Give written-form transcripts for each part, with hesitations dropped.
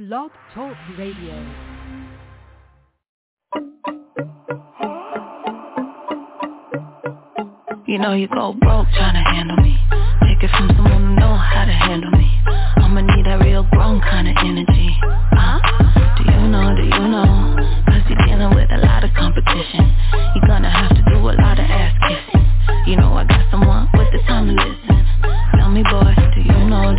Blog Talk Radio. You know you go broke trying to handle me. Take it from someone who know how to handle me. I'ma need that real grown kind of energy. Do you know? Cause you're dealing with a lot of competition. You're gonna have to do a lot of ass kissing. You know I got someone with the time to listen. Tell me boy, do you know?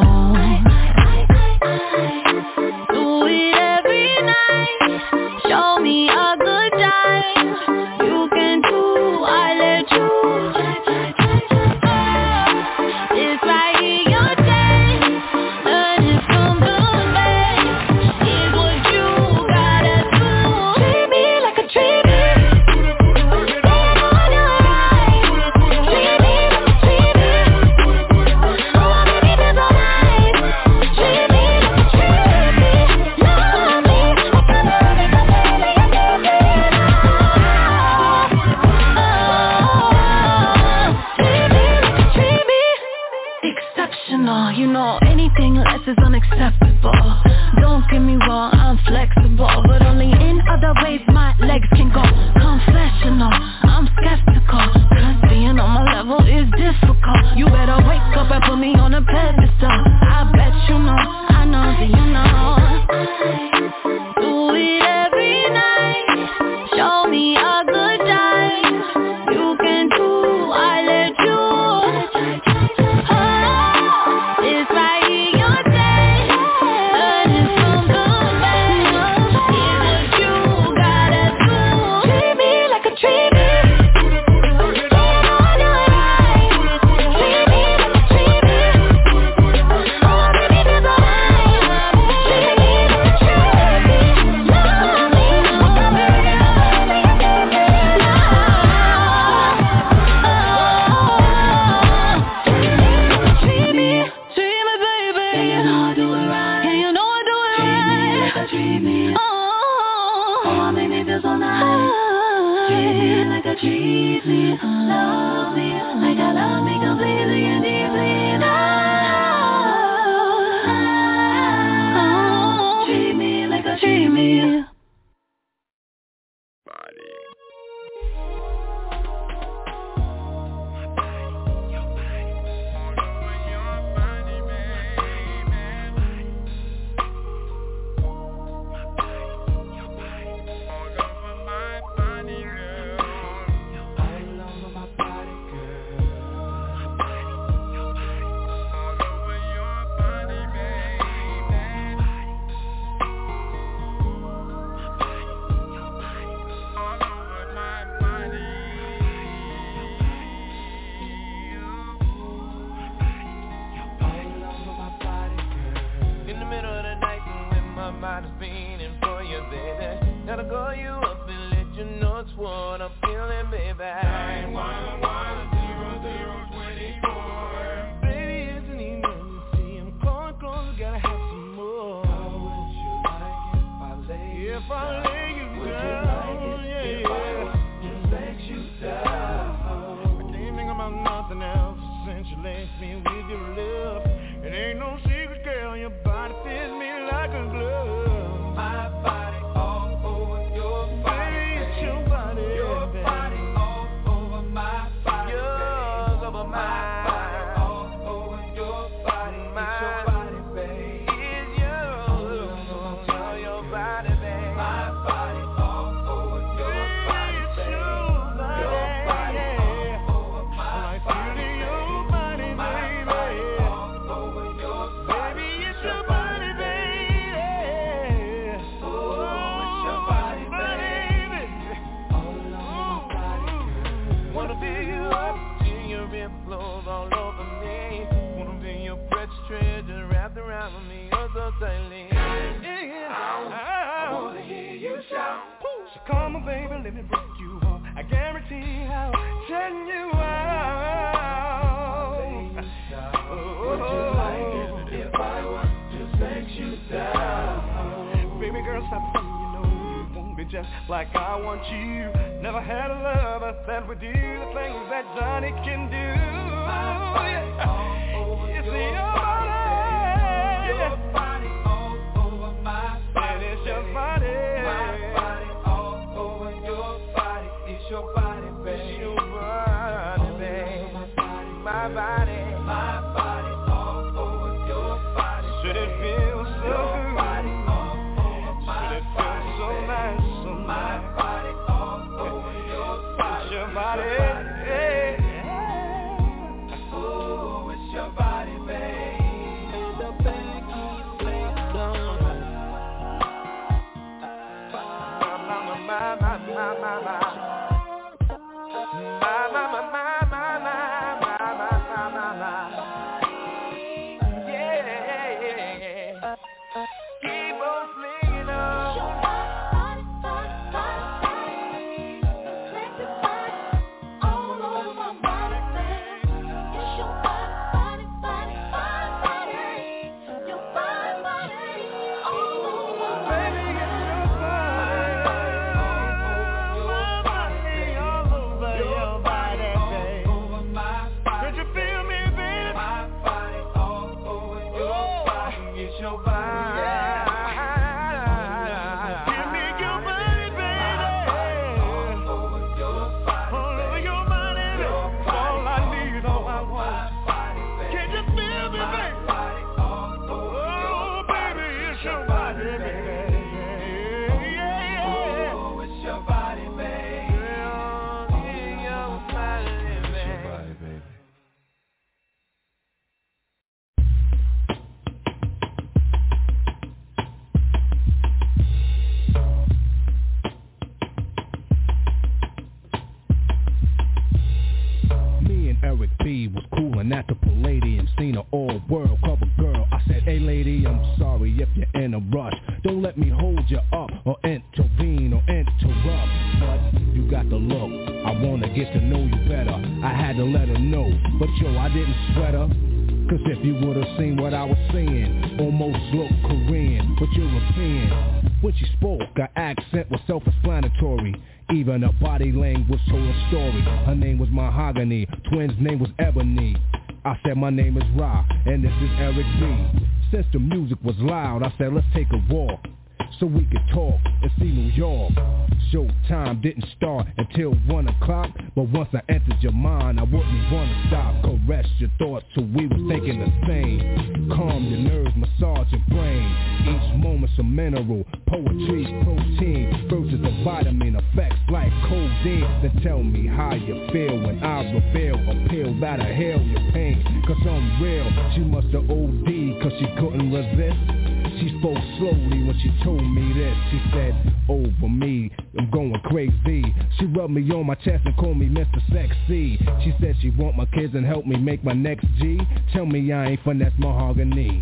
Do it every night. Show me a good time. You can do, I let you. It's right here, your day. Learn it from the best. Here's what you gotta do. Treat me like a treat me. Stay on your right. Treat me like a treat me. Oh, baby, that's alright. Treat me like a treat me. Love me like a baby, treat me. Exceptional, you know anything less is unacceptable. Don't get me wrong, I'm flexible, but only in other ways my legs can go. Confessional, I'm skeptical, cause being on my level is difficult. You better wake up and put me on a pedestal. I bet you know, I know that you know. Do it every night. Show me a good time. You can do, I let you. It's right here, your day. Learn it from the best. Here's what you gotta do. Treat me like a treat me. Stay on your right. Treat me like a treat me. Oh, baby, that's alright. Treat me like a treat me. Love me like a baby, treat me, baby. You know I do it right. Yeah, you know I do it right. Treat me like a treat me. Oh, make me feel so nice. Treat me like a treat me. Love me like I love me completely and deeply. Oh, treat me like a treat me. In the middle of the night and when my mind is beating for you, baby, gotta call you up and let you know it's what I'm feeling, baby. 911-0024. Baby, it's an emergency. I'm calling close, gotta have some more. How would you like it if I lay you down? Would you like it if I was to let you down? I can't think about nothing else since you laced me with your love. It ain't no secret, girl, your body fits me like a glove. My body all over your body. Baby, it's your body. Your body all over my body. Yours over mine. My body all over your body. It's your body, babe. It's yours over your body, babe. My body all over your body, babe. Your body all over my body, your body, baby. All over me, wanna be your precious treasure wrapped around me, oh so tightly. I wanna hear you shout. So come on, baby, let me break you off. I guarantee I'll turn you out. Would you like it if I was to let you down? Baby girl, stop saying you know you won't be just like I want you. Never had a lover that would do the things that Johnny can do. It's your body. Your body all over My name is Ra, and this is Eric B. Since the music was loud, I said let's take a walk so we could talk and see New York. Showtime didn't start until 1 o'clock, but once I entered your mind, I wouldn't want to stop. Caress your thoughts till we was thinking the same. Calm your nerves, massage your brain. Each moment's a mineral, poetry, protein, versus a vitamin, effects like codeine. Then tell me how you feel when I reveal a pill that'll heal your pain. Cause I'm real, she must have OD'd cause she couldn't resist. She spoke slowly when she told me this. She said, over me, I'm going crazy. She rubbed me on my chest and called me Mr. Sexy. She said she want my kids and help me make my next G. Tell me I ain't finesse mahogany.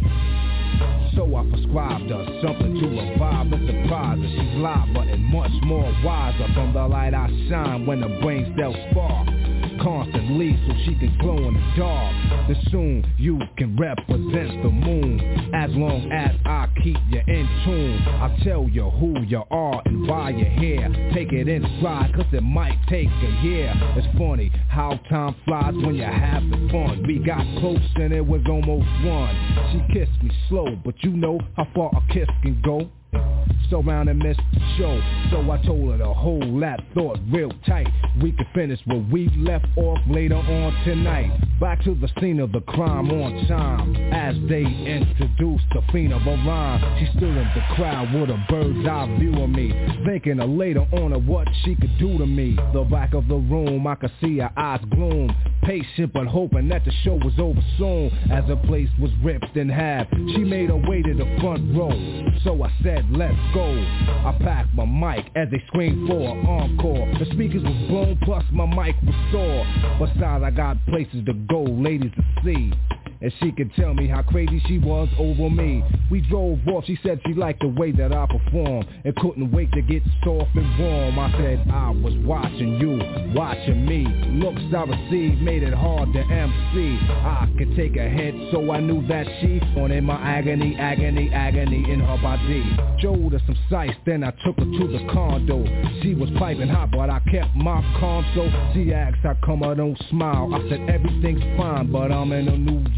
So I prescribed her something to revive and surprise her. She's liver and much more wiser from the light I shine when the brain cells spark constantly so she can glow in the dark. Then soon you can represent the moon as long as I keep you in tune. I'll tell you who you are and why you're here. Take it in stride cause it might take a year. It's funny how time flies when you're having fun. We got close and it was almost one. She kissed me slow, but you know how far a kiss can go. So round and missed the show. So I told her to hold that thought real tight. We could finish where we left off later on tonight. Back to the scene of the crime on time. As they introduced the fiend of a rhyme, she stood in the crowd with a bird's eye view of me, thinking of later on of what she could do to me. The back of the room, I could see her eyes gloom, patient but hoping that the show was over soon. As the place was ripped in half, she made her way to the front row. So I said, let's go. I packed my mic as they screamed for an encore. The speakers was blown, plus my mic was sore. Besides, I got places to go, ladies to see. And she could tell me how crazy she was over me. We drove off, she said she liked the way that I performed and couldn't wait to get soft and warm. I said I was watching you, watching me. Looks I received made it hard to MC. I could take a hit, so I knew that she wanted my agony, agony, agony in her body. Showed her some sights, then I took her to the condo. She was piping hot, but I kept my calm. So she asked how come I don't smile. I said everything's fine, but I'm in a New York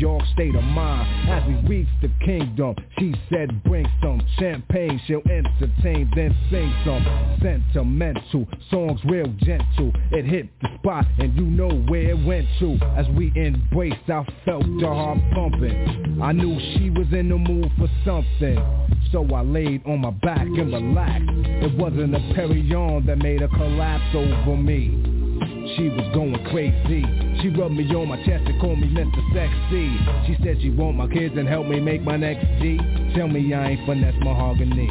York state of mind. As we reach the kingdom, she said bring some champagne, she'll entertain, then sing some sentimental songs real gentle. It hit the spot and you know where it went to. As we embraced, I felt the heart pumping. I knew she was in the mood for something, so I laid on my back and relaxed. It wasn't a Perignon that made her collapse over me. She was going crazy. She rubbed me on my chest and called me Mr. Sexy. She said she want my kids and help me make my next G. Tell me I ain't finesse mahogany.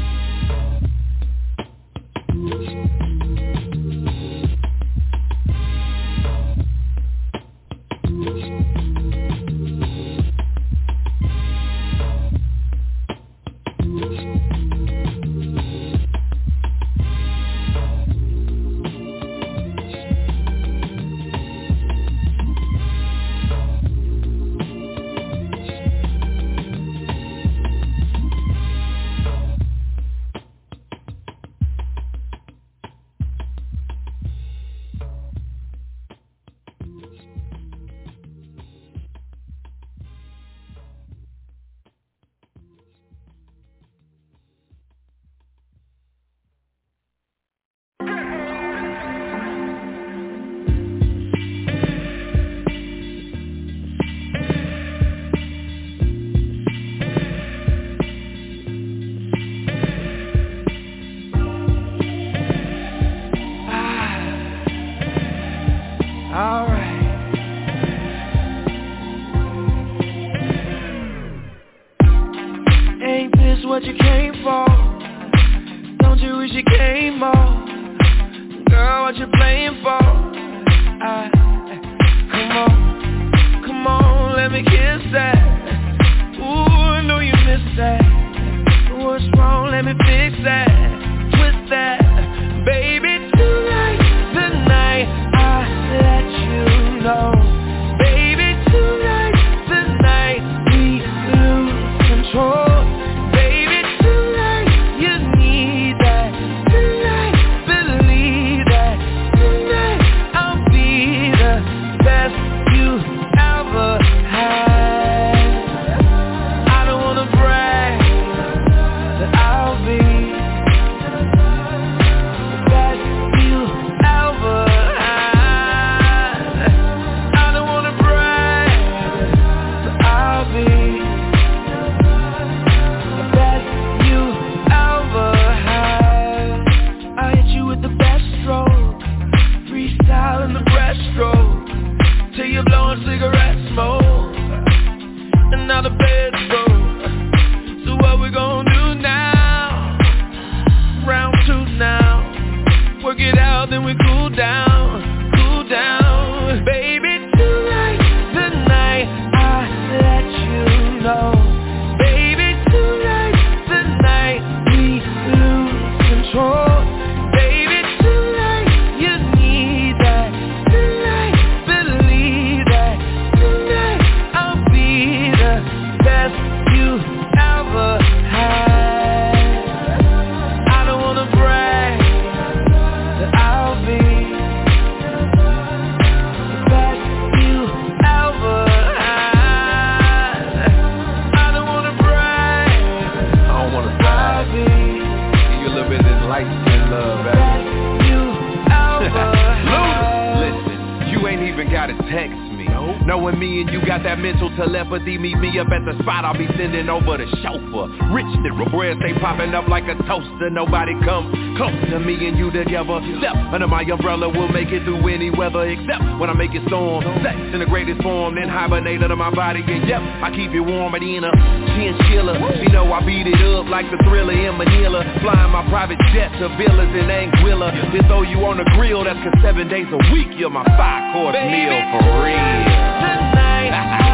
Nobody come close to me and you together. Step under my umbrella, we'll make it through any weather. Except when I make it storm. Sex in the greatest form, then hibernate under my body. And yep, I keep it warm at in a chinchilla. You know I beat it up like the Thriller in Manila. Flying my private jet to villas in Anguilla. Just throw you on the grill, that's 'cause 7 days a week you're my 5-course meal for real. Tonight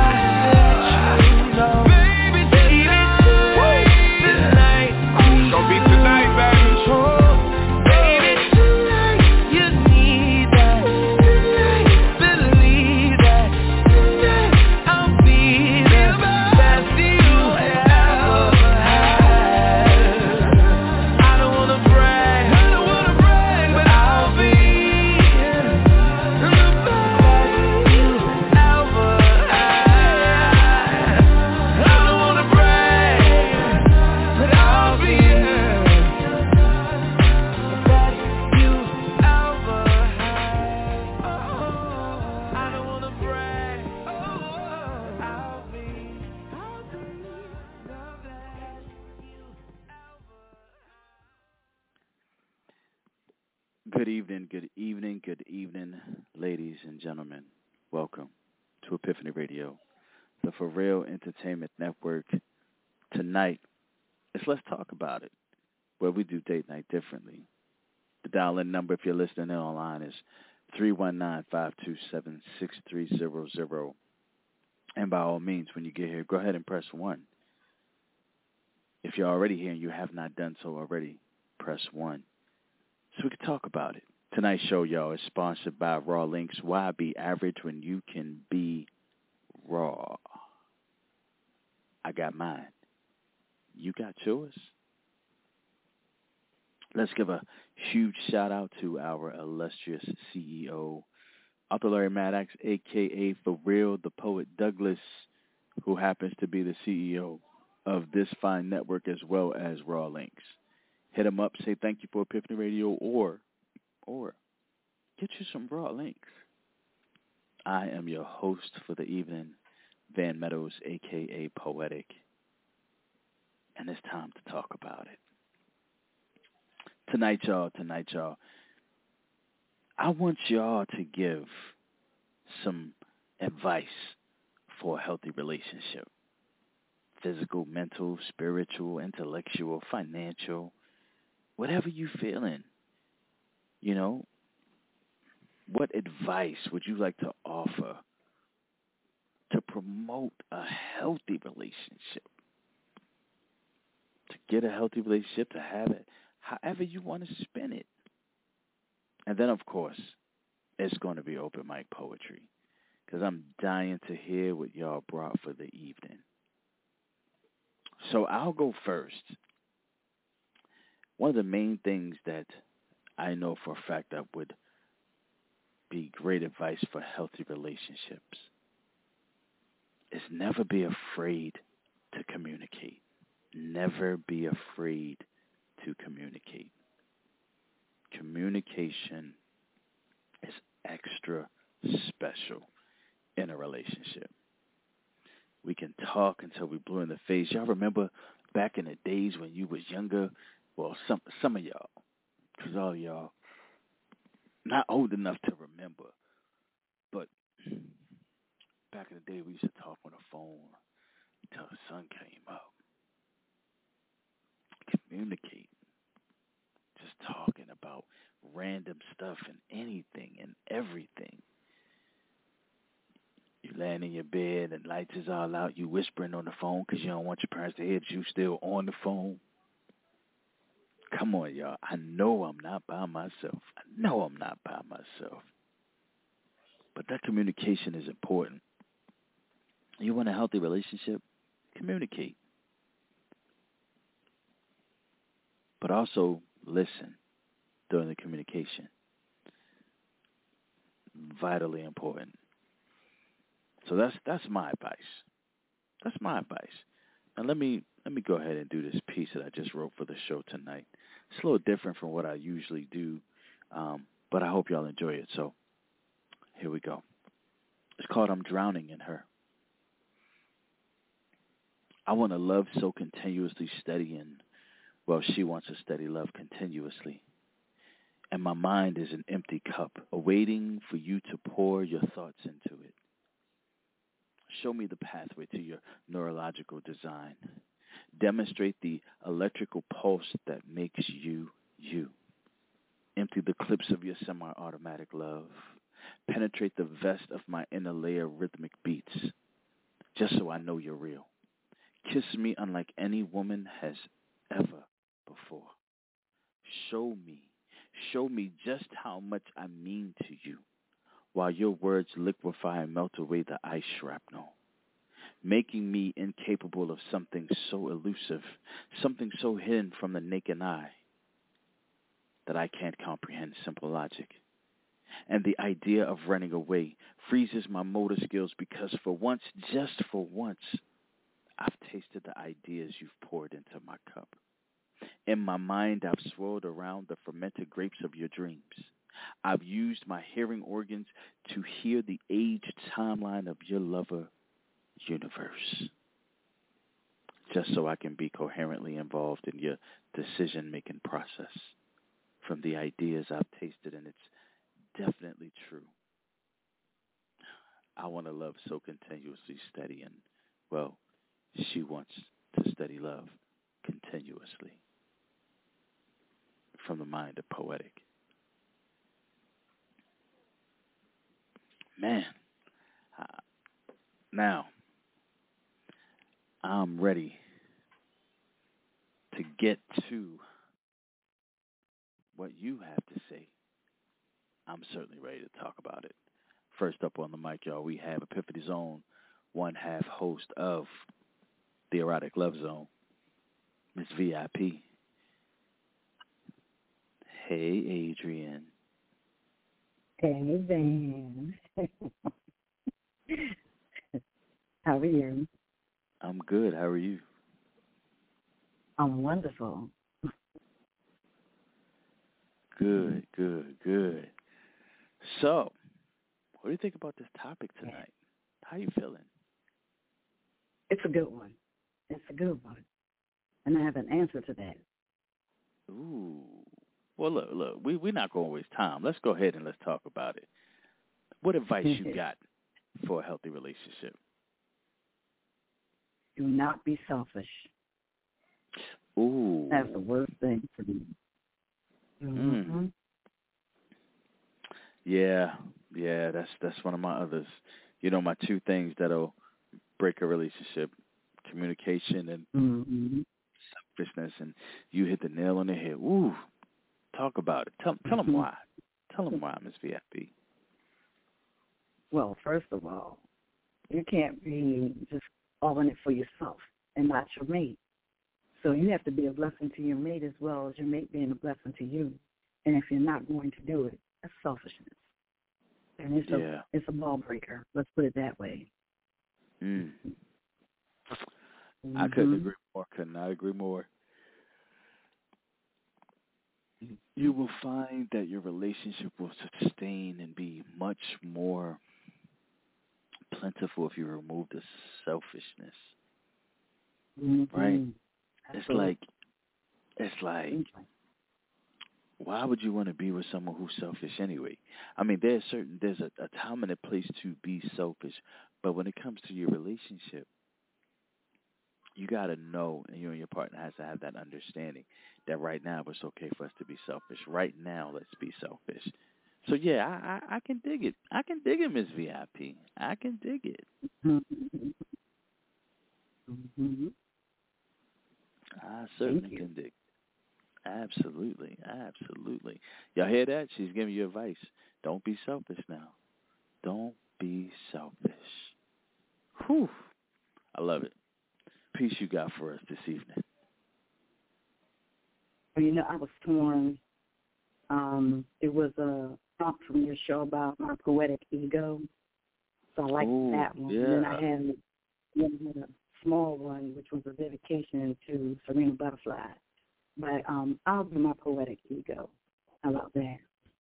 I let you know. Ever Good evening, ladies and gentlemen. Welcome to Epiphany Radio, the For Real Entertainment Network. Tonight, Let's Talk About It, where we do date night differently. The dial-in number, if you're listening in online, is 319-527-6300. And by all means, when you get here, go ahead and press 1. If you're already here and you have not done so already, press 1. So we can talk about it. Tonight's show, y'all, is sponsored by Raw Links. Why be average when you can be raw? I got mine. You got yours? Let's give a huge shout-out to our illustrious CEO, Author Larry Maddox, a.k.a. For Real, the Poet Douglas, who happens to be the CEO of this fine network as well as Raw Links. Hit him up, say thank you for Epiphany Radio, or get you some Raw Links. I am your host for the evening, Van Meadows, a.k.a. Poetic, and it's time to talk about it. Tonight, y'all, I want y'all to give some advice for a healthy relationship. Physical, mental, spiritual, intellectual, financial, whatever you feeling. You know, what advice would you like to offer to promote a healthy relationship? To get a healthy relationship, to have it however you want to spin it. And then, of course, it's going to be open mic poetry, because I'm dying to hear what y'all brought for the evening. So I'll go first. One of the main things that I know for a fact that would be great advice for healthy relationships is never be afraid to communicate. Never be afraid to communicate. Communication is extra special in a relationship. We can talk until we blue in the face. Y'all remember back in the days when you was younger? Well, some of y'all, because all y'all not old enough to remember, but back in the day we used to talk on the phone until the sun came up. Communicate. Just talking about random stuff and anything and everything. You laying in your bed and lights is all out. You whispering on the phone because you don't want your parents to hear that you still on the phone. Come on, y'all. I know I'm not by myself. But that communication is important. You want a healthy relationship? Communicate. But also listen during the communication. Vitally important. So that's my advice. Now let me go ahead and do this piece that I just wrote for the show tonight. It's a little different from what I usually do, but I hope y'all enjoy it. So here we go. It's called I'm Drowning in Her. I want a love so continuously steady, and well, she wants a steady love continuously. And my mind is an empty cup, awaiting for you to pour your thoughts into it. Show me the pathway to your neurological design. Demonstrate the electrical pulse that makes you, you. Empty the clips of your semi-automatic love. Penetrate the vest of my inner layer rhythmic beats, just so I know you're real. Kiss me unlike any woman has ever before. Show me just how much I mean to you, while your words liquefy and melt away the ice shrapnel, making me incapable of something so elusive, something so hidden from the naked eye that I can't comprehend simple logic. And the idea of running away freezes my motor skills because for once, just for once, I've tasted the ideas you've poured into my cup. In my mind, I've swirled around the fermented grapes of your dreams. I've used my hearing organs to hear the aged timeline of your lover universe, just so I can be coherently involved in your decision-making process. from the ideas I've tasted, and it's definitely true. I want to love so continuously steady, and, well, she wants to study love continuously. From the mind of Poetic. Man, now I'm ready to get to what you have to say. I'm certainly ready to talk about it. First up on the mic, y'all, we have Epiphany's own one-half host of the Erotic Love Zone, Miss VIP. Hey, Adrian. Hey, Van. How are you? I'm good. How are you? I'm wonderful. Good. So, what do you think about this topic tonight? How you feeling? It's a good one. And I have an answer to that. Ooh. Well, look, we're not going to waste time. Let's go ahead and let's talk about it. What advice you got for a healthy relationship? Do not be selfish. Ooh. That's the worst thing for me. Mm-hmm. Yeah, that's one of my others. You know, my two things that'll break a relationship: communication and selfishness. And you hit the nail on the head. Ooh, talk about it. Tell them why. Tell them why, Ms. VIP. Well, first of all, you can't be just all in it for yourself and not your mate. So you have to be a blessing to your mate as well as your mate being a blessing to you. And if you're not going to do it, that's selfishness. And it's a ball breaker. Let's put it that way. I couldn't agree more. Could not agree more. You will find that your relationship will sustain and be much more plentiful if you remove the selfishness. Right? Absolutely. It's like, why would you want to be with someone who's selfish anyway? I mean, there's a time and a place to be selfish, but when it comes to your relationship, you got to know, and you and your partner has to have that understanding that right now it's okay for us to be selfish. Right now, let's be selfish. So, yeah, I can dig it. I can dig it, Ms. VIP. I can dig it. I certainly can dig it. Absolutely. Y'all hear that? She's giving you advice. Don't be selfish now. Don't be selfish. Whew. I love it. Piece you got for us this evening? Well, you know, I was torn. It was a prompt from your show about my poetic ego. So I liked that one. Yeah. And then I had a small one, which was a dedication to Serena Butterfly. But I'll do my poetic ego. How about that?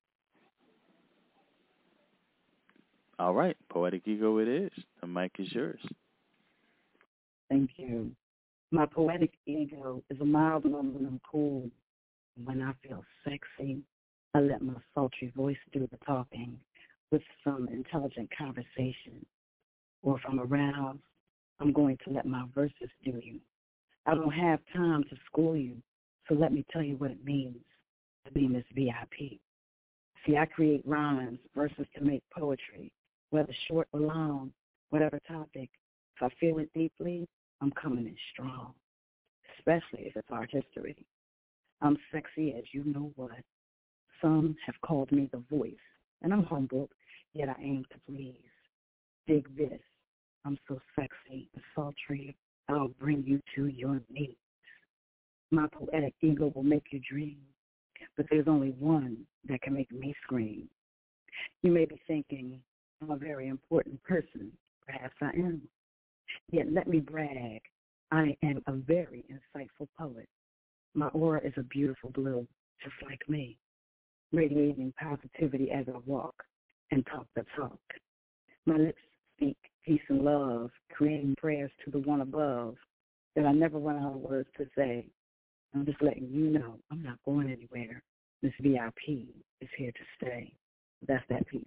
All right. Poetic ego it is. The mic is yours. Thank you. My poetic ego is a mild one when I'm cool. When I feel sexy, I let my sultry voice do the talking with some intelligent conversation. Or if I'm aroused, I'm going to let my verses do you. I don't have time to school you, so let me tell you what it means to be Miss VIP. See, I create rhymes, verses to make poetry, whether short or long, whatever topic. If I feel it deeply, I'm coming in strong, especially if it's art history. I'm sexy as you know what. Some have called me the voice, and I'm humbled, yet I aim to please. Dig this. I'm so sexy and sultry, I'll bring you to your knees. My poetic ego will make you dream, but there's only one that can make me scream. You may be thinking, I'm a very important person. Perhaps I am. Yet let me brag, I am a very insightful poet. My aura is a beautiful blue, just like me, radiating positivity as I walk and talk the talk. My lips speak peace and love, creating prayers to the one above that I never run out of words to say. I'm just letting you know I'm not going anywhere. Miss VIP is here to stay. That's that piece.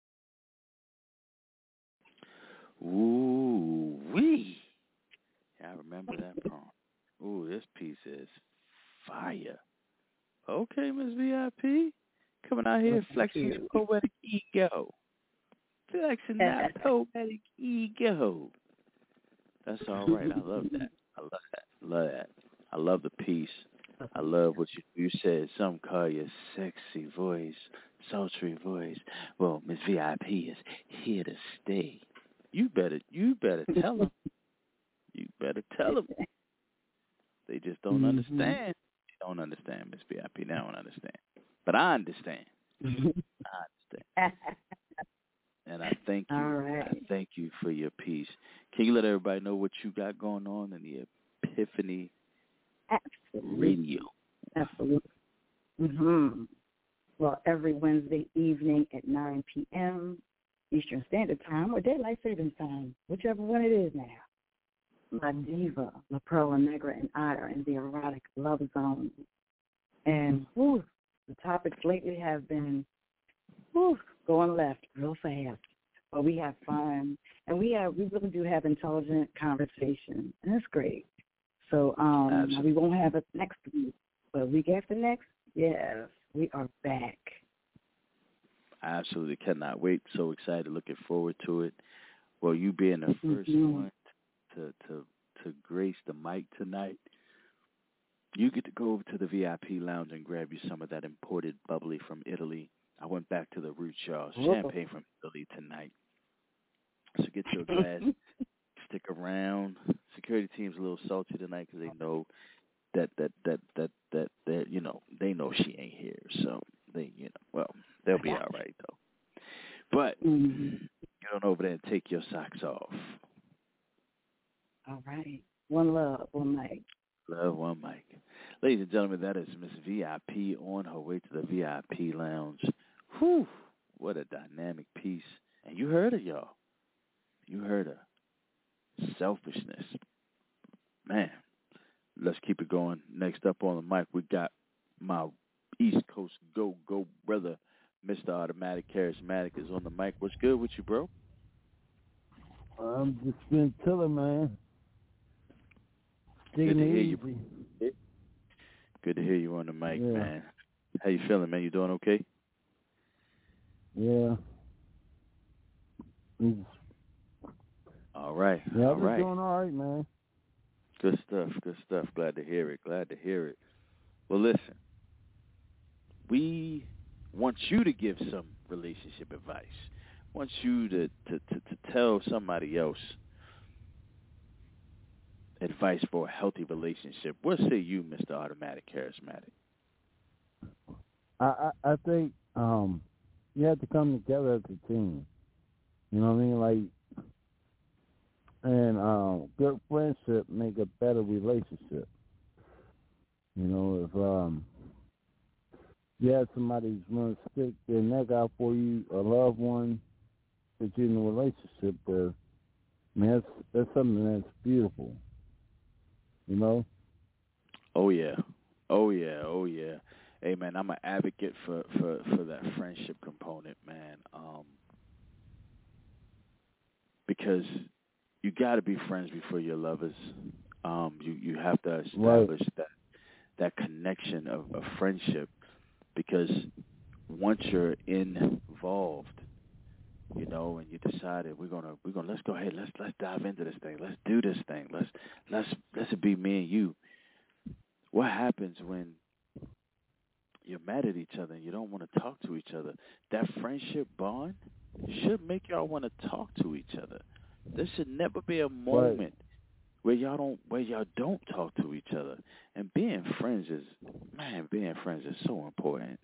Ooh, wee. I remember that prompt. Ooh, this piece is fire. Okay, Miss VIP. Coming out here flexing your poetic ego. Flexing that poetic ego. That's all right. I love that. I love that. Love that. I love the piece. I love what you said. Some call you sexy voice, sultry voice. Well, Miss VIP is here to stay. You better tell them. You better tell them. They just don't understand. They don't understand, Miss VIP. They don't understand. But I understand. I understand. And I thank you. Right. I thank you for your piece. Can you let everybody know what you got going on in the Epiphany Radio? Absolutely. Well, every Wednesday evening at 9 p.m. Eastern Standard Time or Daylight Savings Time, whichever one it is now. La Diva, La Perla Negra, and I are in the erotic love zone. And the topics lately have been going left real fast. But we have fun, and we really do have intelligent conversation, and it's great. So we won't have it next week, but week after next, yes, we are back. I absolutely cannot wait. So excited, looking forward to it. Well, you being the first one to grace the mic tonight, you get to go over to the VIP lounge and grab you some of that imported bubbly from Italy. I went back to the roots, y'all. Champagne from Italy tonight. So get your glass, stick around. Security team's a little salty tonight because they know that they know she ain't here. So they'll be all right though. But get on over there and take your socks off. All right. One love, one mic. Love, one mic. Ladies and gentlemen, that is Miss VIP on her way to the VIP lounge. Whew, what a dynamic piece. And you heard her, y'all. You heard her. Selfishness. Man, let's keep it going. Next up on the mic, we got my East Coast go brother, Mr. Automatic Charismatic is on the mic. What's good with you, bro? I'm just been chilling, man. Good to hear you. Good to hear you on the mic, man. How you feeling, man? You doing okay? Yeah. All right. Yeah, all right. Doing all right, man. Good stuff. Good stuff. Glad to hear it. Glad to hear it. Well, listen. We want you to give some relationship advice. Want you to tell somebody else advice for a healthy relationship. What say you, Mr. Automatic Charismatic? I think you have to come together as a team. You know what I mean? Like, and good friendship make a better relationship. You know, if you have somebody who's going to stick their neck out for you, a loved one that you're in a relationship with, man, that's something that's beautiful. You know? Oh yeah. Hey man, I'm an advocate for that friendship component, man. Because you got to be friends before you're lovers. You have to establish that connection of friendship, because once you're involved, you know, and you decided we're gonna let's go ahead, let's dive into this thing, let's do this thing, let's it be me and you. What happens when you're mad at each other and you don't want to talk to each other? That friendship bond should make y'all want to talk to each other. There should never be a moment where y'all don't talk to each other. And being friends is so important.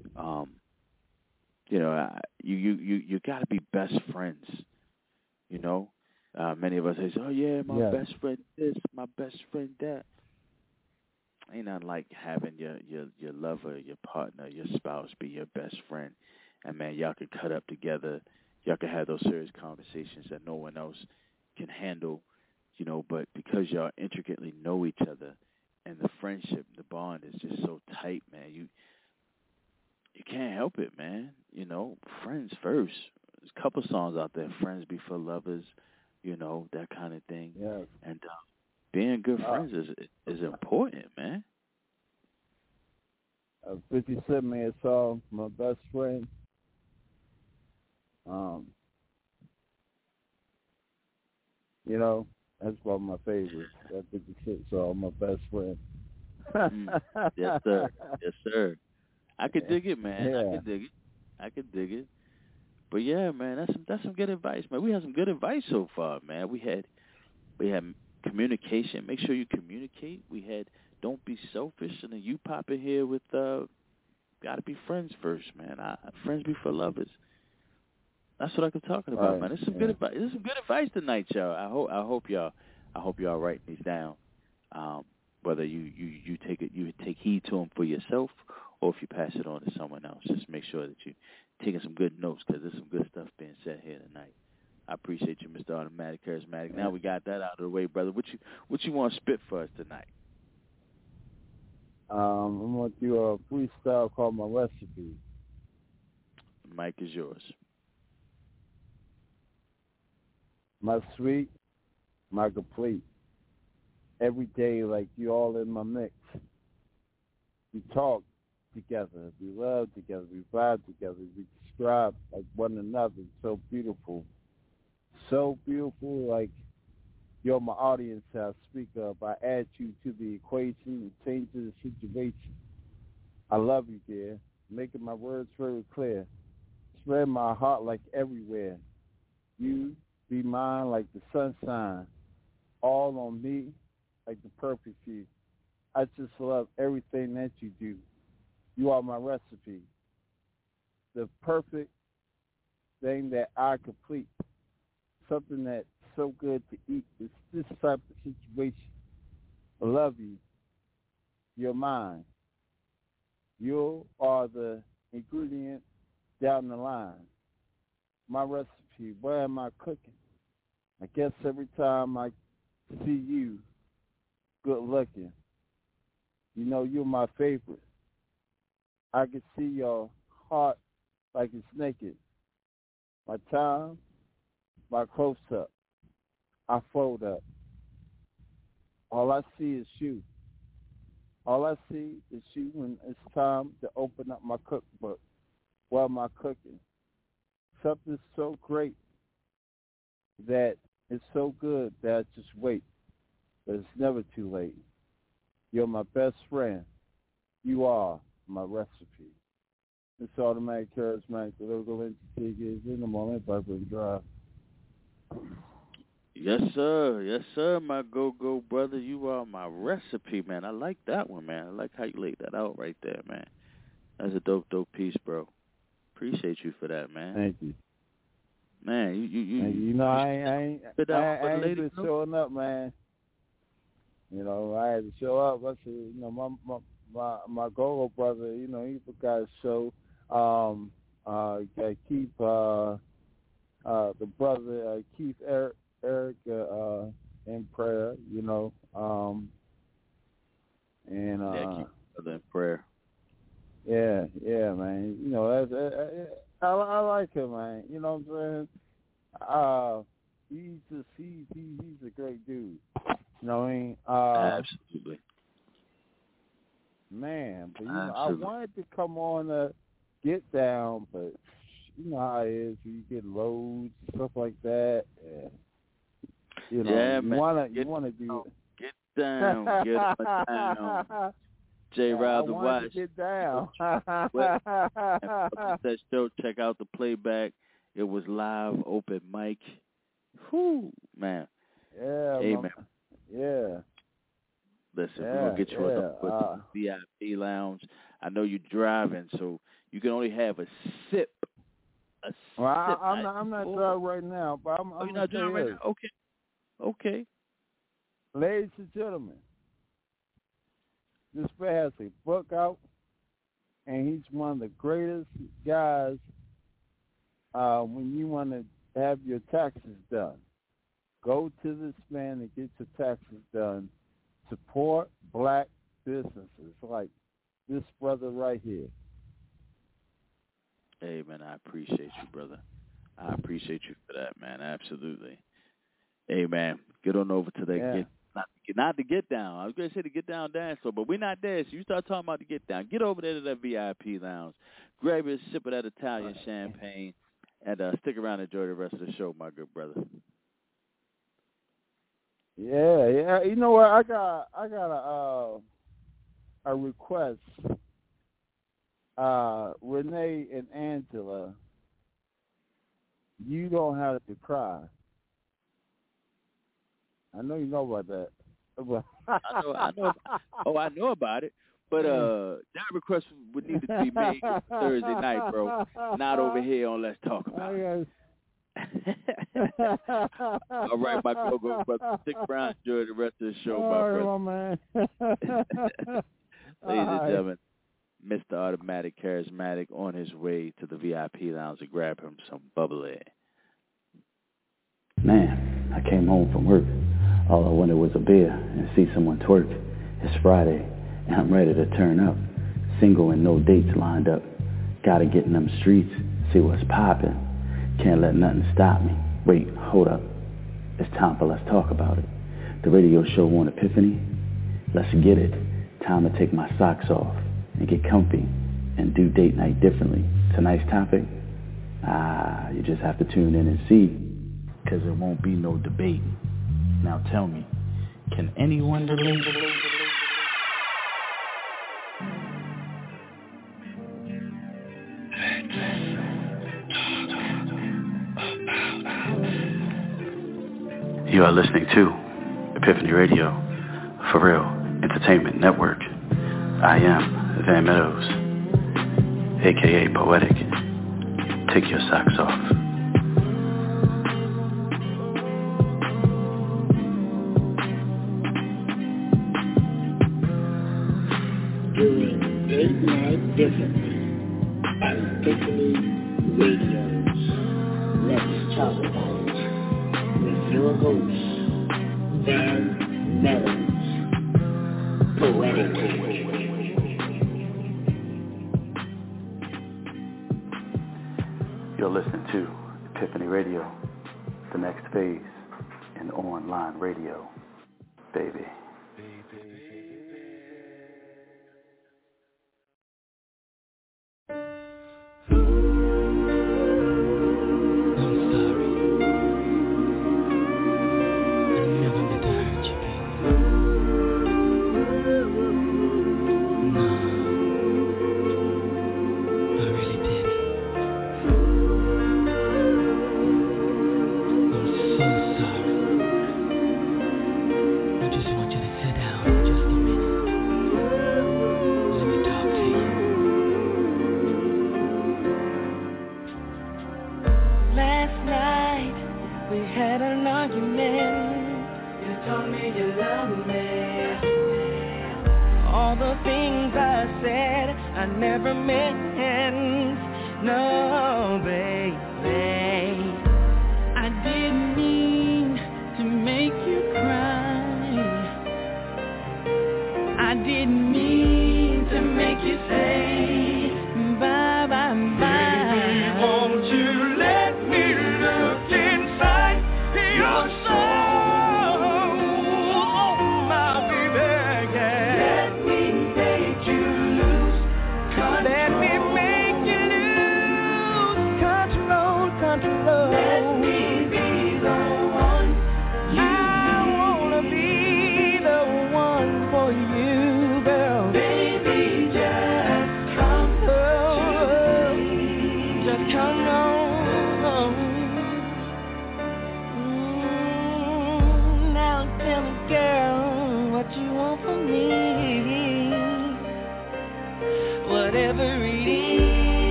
You know, you got to be best friends. You know, many of us say, "Oh yeah, my best friend this, my best friend that." Ain't nothing like having your lover, your partner, your spouse be your best friend, and man, y'all can cut up together. Y'all can have those serious conversations that no one else can handle. You know, but because y'all intricately know each other, and the friendship, the bond is just so tight, man. you can't help it, man. You know, friends first. There's a couple songs out there, Friends Before Lovers, you know, that kind of thing. Yes. And being good friends is important, man. 50 Cent made a song, My Best Friend. You know, that's one of my favorites. That 50 Cent song, My Best Friend. Yes, sir. Yes, sir. I could dig it, man. Yeah. I could dig it. But yeah, man, that's some good advice, man. We had some good advice so far, man. We had communication. Make sure you communicate. We had don't be selfish, and then you pop in here with gotta be friends first, man. Friends before lovers. That's what I'm talking about, right. man. This is some good advice. This is some good advice tonight, y'all. I hope y'all writing these down. Whether you take heed to them for yourself, or if you pass it on to someone else, just make sure that you're taking some good notes, because there's some good stuff being said here tonight. I appreciate you, Mr. Automatic Charismatic. Now we got that out of the way, brother. What you want to spit for us tonight? I'm going to do a freestyle called My Recipe. The mic is yours. My sweet, my complete. Every day like you all in my mix. We talk together. We love together. We vibe together. We describe like one another. So beautiful. So beautiful, like you're my audience I speak of. I add you to the equation and change the situation. I love you, dear. Making my words very clear. Spread my heart like everywhere. You be mine like the sunshine. All on me like the perfect few. I just love everything that you do. You are my recipe. The perfect thing that I complete. Something that's so good to eat. It's this type of situation. I love you. You're mine. You are the ingredient down the line. My recipe. Where am I cooking? I guess every time I see you, good looking. You know, you're my favorite. I can see your heart like it's naked. My time, my close-up. I fold up. All I see is you. All I see is you when it's time to open up my cookbook. What am I cooking? Something so great that it's so good that I just wait. But it's never too late. You're my best friend. You are my recipe. It's Automatic Charismatic. The local entity is in the morning, Vibrant Drive. Yes, sir. Yes, sir, my go-go brother. You are my recipe, man. I like that one, man. I like how you laid that out right there, man. That's a dope piece, bro. Appreciate you for that, man. Thank you. Man, you know, I ain't been showing up, man. You know, I had to show up. I said, you know, my go-go brother, you know, he forgot to show. Keep the brother Keith Eric in prayer, you know, and keep brother in prayer. Yeah, man. You know, I like him, man. You know what I'm saying? He's a great dude. You know what I mean? Absolutely. Man, but you know, I wanted to come on the Get Down, but you know how it is. You get loads and stuff like that. And, you know, yeah, you man. wanna do Get down, get down. J. Rod the Watch. Get down. That show, check out the playback. It was live, open mic. Whoo, man. Yeah, hey, man. Yeah. Listen, we're going to get you up to the VIP lounge. I know you're driving, so you can only have a sip. I'm not driving right now, but I'm you're not driving right now? Okay. Ladies and gentlemen, this man has a book out, and he's one of the greatest guys when you want to have your taxes done. Go to this man and get your taxes done. Support black businesses like this brother right here. Hey, man, I appreciate you, brother. I appreciate you for that, man. Absolutely. Hey, man, get on over to that not the get down. I was going to say the get down dance floor, but we're not there. So you start talking about the get down. Get over there to that VIP lounge. Grab your sip of that Italian champagne, and stick around and enjoy the rest of the show, my good brother. Yeah. You know what? I got a request. Renee and Angela, you don't have to cry. I know you know about that. I know. Oh, I know about it. But that request would need to be made Thursday night, bro. Not over here on Let's Talk About It. All right, my go-go brother. Stick around, enjoy the rest of the show, my brother. Ladies and gentlemen, Mr. Automatic Charismatic on his way to the VIP lounge to grab him some bubbly. Man, I came home from work. All I wanted was a beer and see someone twerk. It's Friday, and I'm ready to turn up. Single and no dates lined up. Gotta get in them streets, see what's poppin'. Can't let nothing stop me. Wait, hold up. It's time for Let's Talk About It. The radio show on Epiphany. Let's get it. Time to take my socks off and get comfy and do date night differently. Tonight's topic? You just have to tune in and see, because there won't be no debate. Now tell me, can anyone relate? You are listening to Epiphany Radio, for real entertainment network. I am Van Meadows, aka Poetic. Take your socks off. Doing date night differently by Epiphany Radio's Let's Talk About It with your host, Van Meadows, Poetic. You're listening to Epiphany Radio, the next phase in online radio, baby.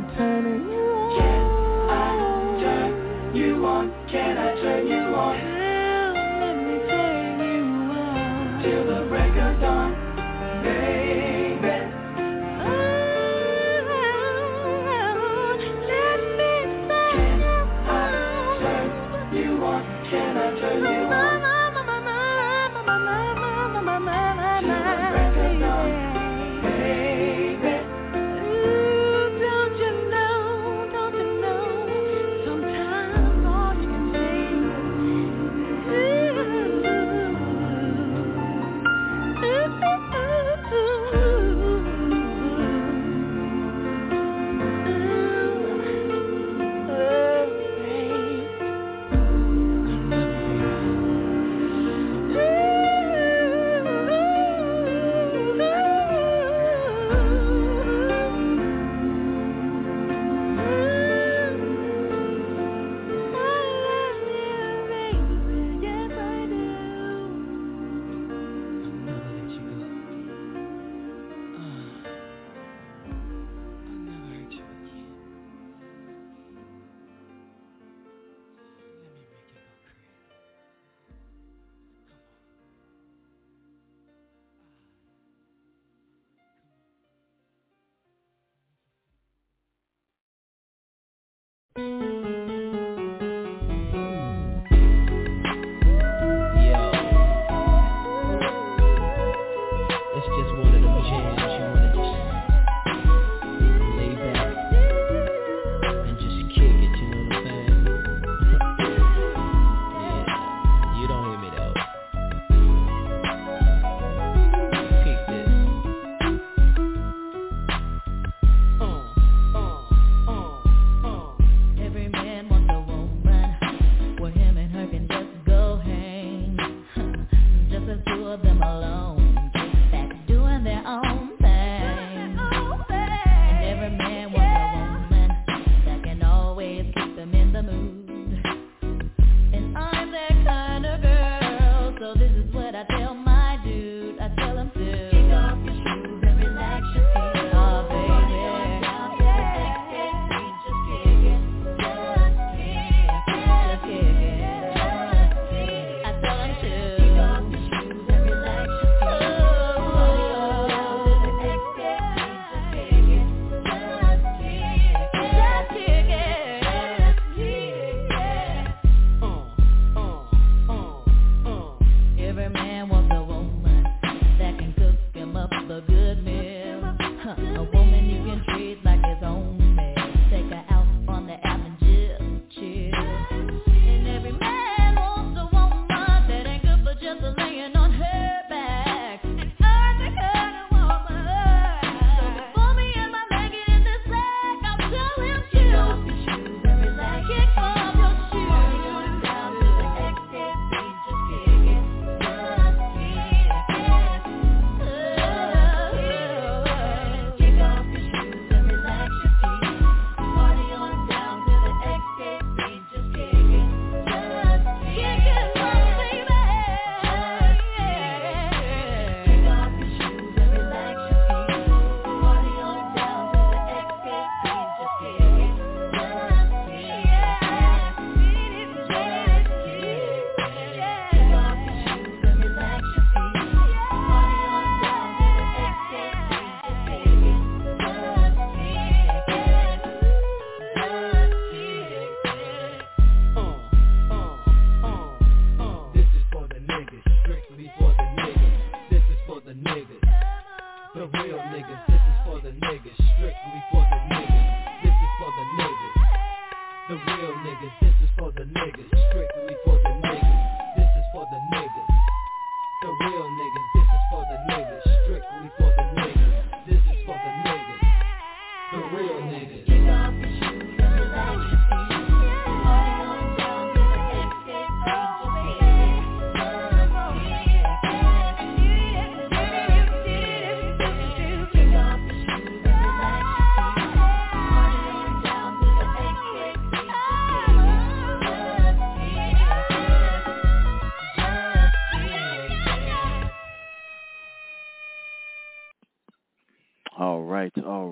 turning you on? Can I turn you on? Can I turn you on? Let me turn you on till the break of dawn, baby. Let me turn you on. Can I turn you on?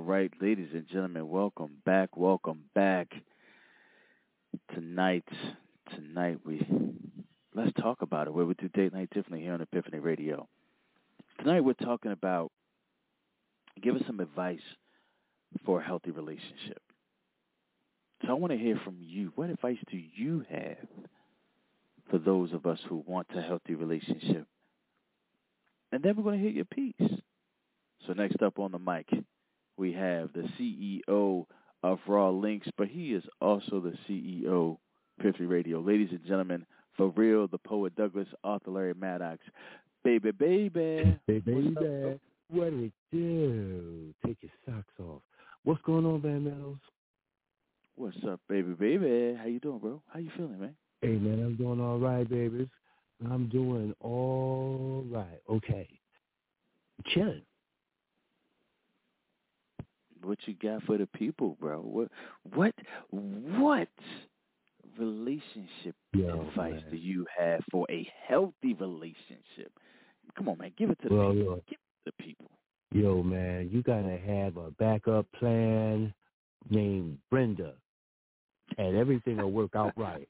right, ladies and gentlemen, welcome back. Tonight let's talk about it. Where we do Date Night differently here on Epiphany Radio. Tonight we're talking about, give us some advice for a healthy relationship. So I want to hear from you. What advice do you have for those of us who want a healthy relationship? And then we're going to hit your piece. So next up on the mic, we have the CEO of Raw Links, but he is also the CEO of Epiphany Radio. Ladies and gentlemen, for real, the poet Douglas Arthur Larry Maddox. Baby. What it do? Take your socks off. What's going on, Van Meadows? What's up, baby? How you doing, bro? How you feeling, man? Hey, man, I'm doing all right, babies. I'm doing all right. Okay. Chilling. What you got for the people, bro? What relationship advice do you have for a healthy relationship? Come on, man, give it to the people. Give it to the people. Yo, man, you gotta have a backup plan named Brenda, and everything will work out right.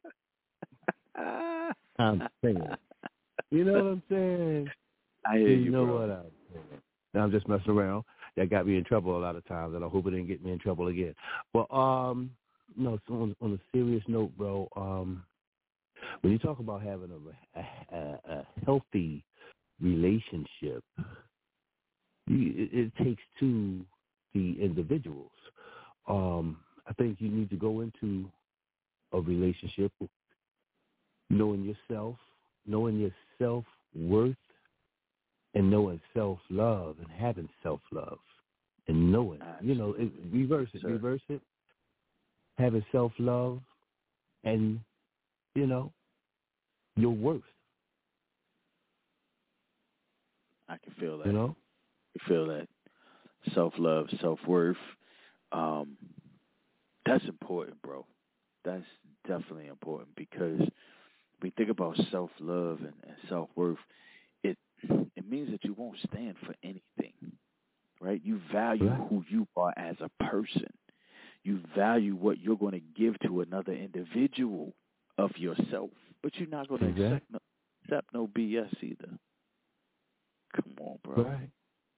I'm saying. You know what I'm saying? I hear you, know bro. What I'm saying. Now, I'm just messing around. That got me in trouble a lot of times, and I hope it didn't get me in trouble again. But no. So on a serious note, bro, when you talk about having a healthy relationship, it takes two the individuals. I think you need to go into a relationship knowing yourself, knowing your self-worth, and knowing self-love and having self-love and knowing, reverse it, having self-love and, your worth. I can feel that. You feel that. Self-love, self-worth. That's important, bro. That's definitely important because when you think about self-love and self-worth, it means that you won't stand for anything, right? You value who you are as a person. You value what you're going to give to another individual of yourself, but you're not going to accept no BS either. Come on, bro. Right.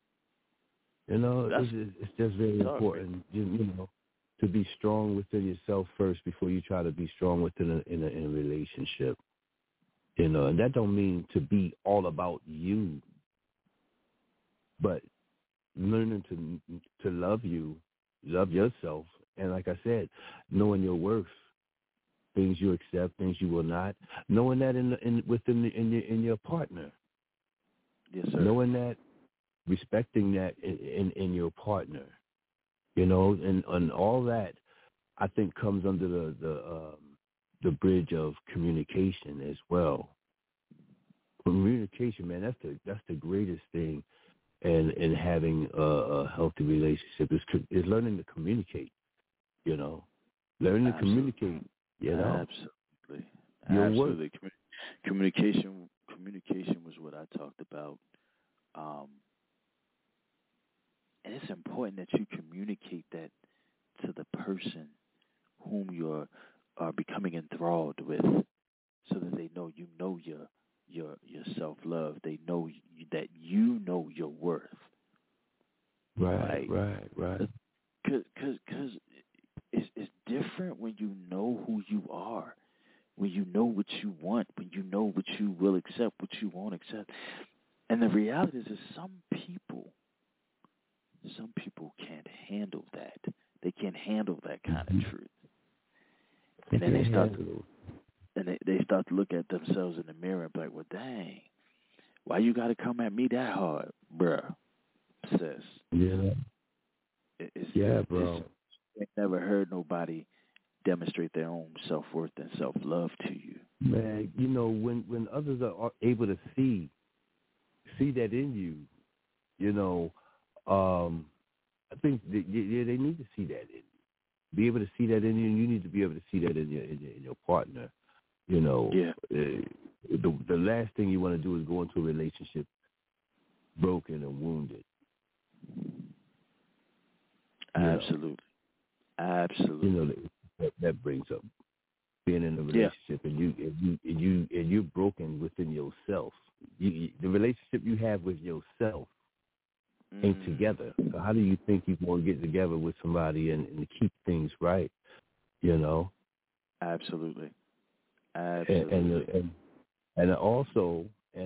It's just very important, to be strong within yourself first before you try to be strong within a relationship. And that don't mean to be all about you, but learning to love you, love yourself, and like I said, knowing your worth, things you accept, things you will not, knowing that in your partner. Yes, sir. Knowing that, respecting that in your partner, and all that, I think comes under the bridge of communication as well. Communication, man, that's the greatest thing, in having a healthy relationship is learning to communicate. Learning to communicate. Absolutely. Absolutely. Communication was what I talked about. And it's important that you communicate that to the person whom you are becoming enthralled with, so that they know your self-love. They know that you know your worth. Right. Because it's different when you know who you are, when you know what you want, when you know what you will accept, what you won't accept. And the reality is some people can't handle that. They can't handle that kind of truth. And then they start to look at themselves in the mirror and be like, well, dang, why you got to come at me that hard, bruh, sis? Yeah. Bro. I've never heard nobody demonstrate their own self-worth and self-love to you. Man, when others are able to see that in you, I think they need to see that in you. Be able to see that in you, and you need to be able to see that in your partner. The last thing you want to do is go into a relationship broken and wounded. Absolutely. Absolutely. You know, that brings up being in a relationship, and you're broken within yourself. The relationship you have with yourself ain't together. So how do you think you're going to get together with somebody and keep things right? You know. Absolutely. And also,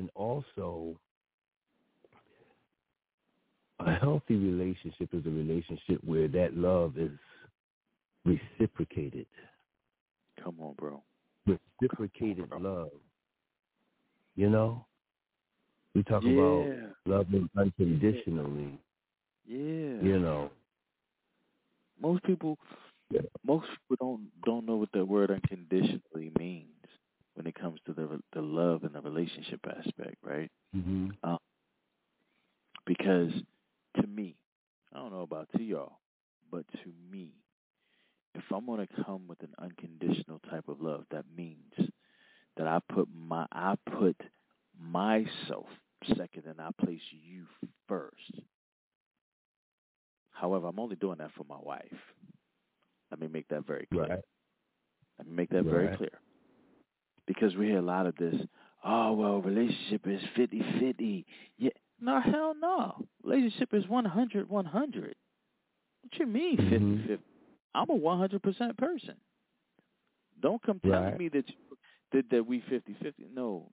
a healthy relationship is a relationship where that love is reciprocated. Come on, bro. Reciprocated love. You know? We talk about loving unconditionally. Yeah. You know. Most people don't know what the word unconditionally means when it comes to the love and the relationship aspect, right? Mm-hmm. Because to me, I don't know about to y'all, but to me, if I'm going to come with an unconditional type of love, that means that I put myself second and I place you first. However, I'm only doing that for my wife. Let me make that very clear. Right. Let me make that very clear. Because we hear a lot of this, oh, well, relationship is 50-50. Yeah. No, hell no. Relationship is 100-100. What you mean 50-50? I'm a 100% person. Don't come telling me that we 50-50. No.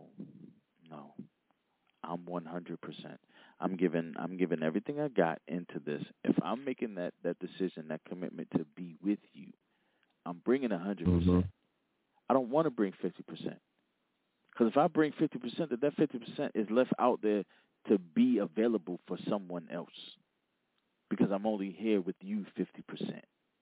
I'm 100%. I'm giving everything I got into this. If I'm making that decision, that commitment to be with you, I'm bringing 100%. I don't want to bring 50%. Because if I bring 50%, that 50% is left out there to be available for someone else. Because I'm only here with you 50%.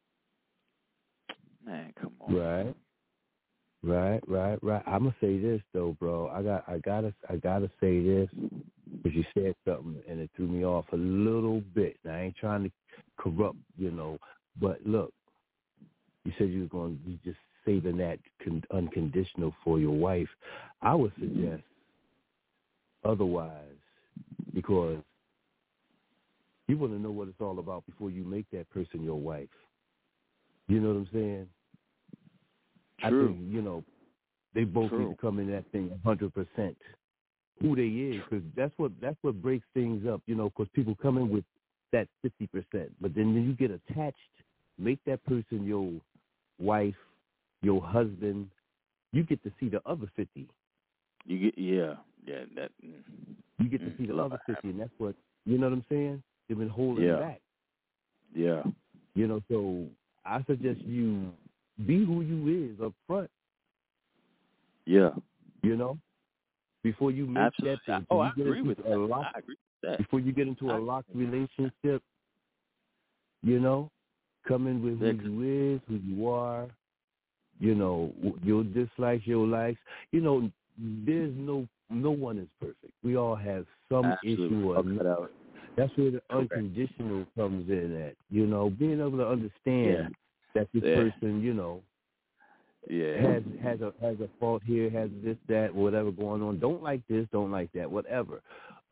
Man, come on. Right. I'm gonna say this though, bro. I gotta say this because you said something and it threw me off a little bit. Now, I ain't trying to corrupt, you know, but look, you said you just saving that unconditional for your wife. I would suggest otherwise, because you want to know what it's all about before you make that person your wife. You know what I'm saying? True. I think, you know, they both need to come in that thing 100%. Who they is, because that's what breaks things up. You know, because people come in with that 50%, but then when you get attached, make that person your wife, your husband. You get to see the other 50. You get You get to see the other 50, and that's what, you know what I'm saying? They've been holding back. Yeah. You know, so I suggest you be who you is up front. Yeah. You know, before you make that thing. I agree with that. Before you get into a locked relationship, you know, come in with who you is, who you are. You know, your dislikes, your likes. You know, there's no one is perfect. We all have some issue or another. That's where the unconditional comes in at. You know, being able to understand that this person, you know, has a fault here, has this, that, whatever going on. Don't like this, don't like that, whatever.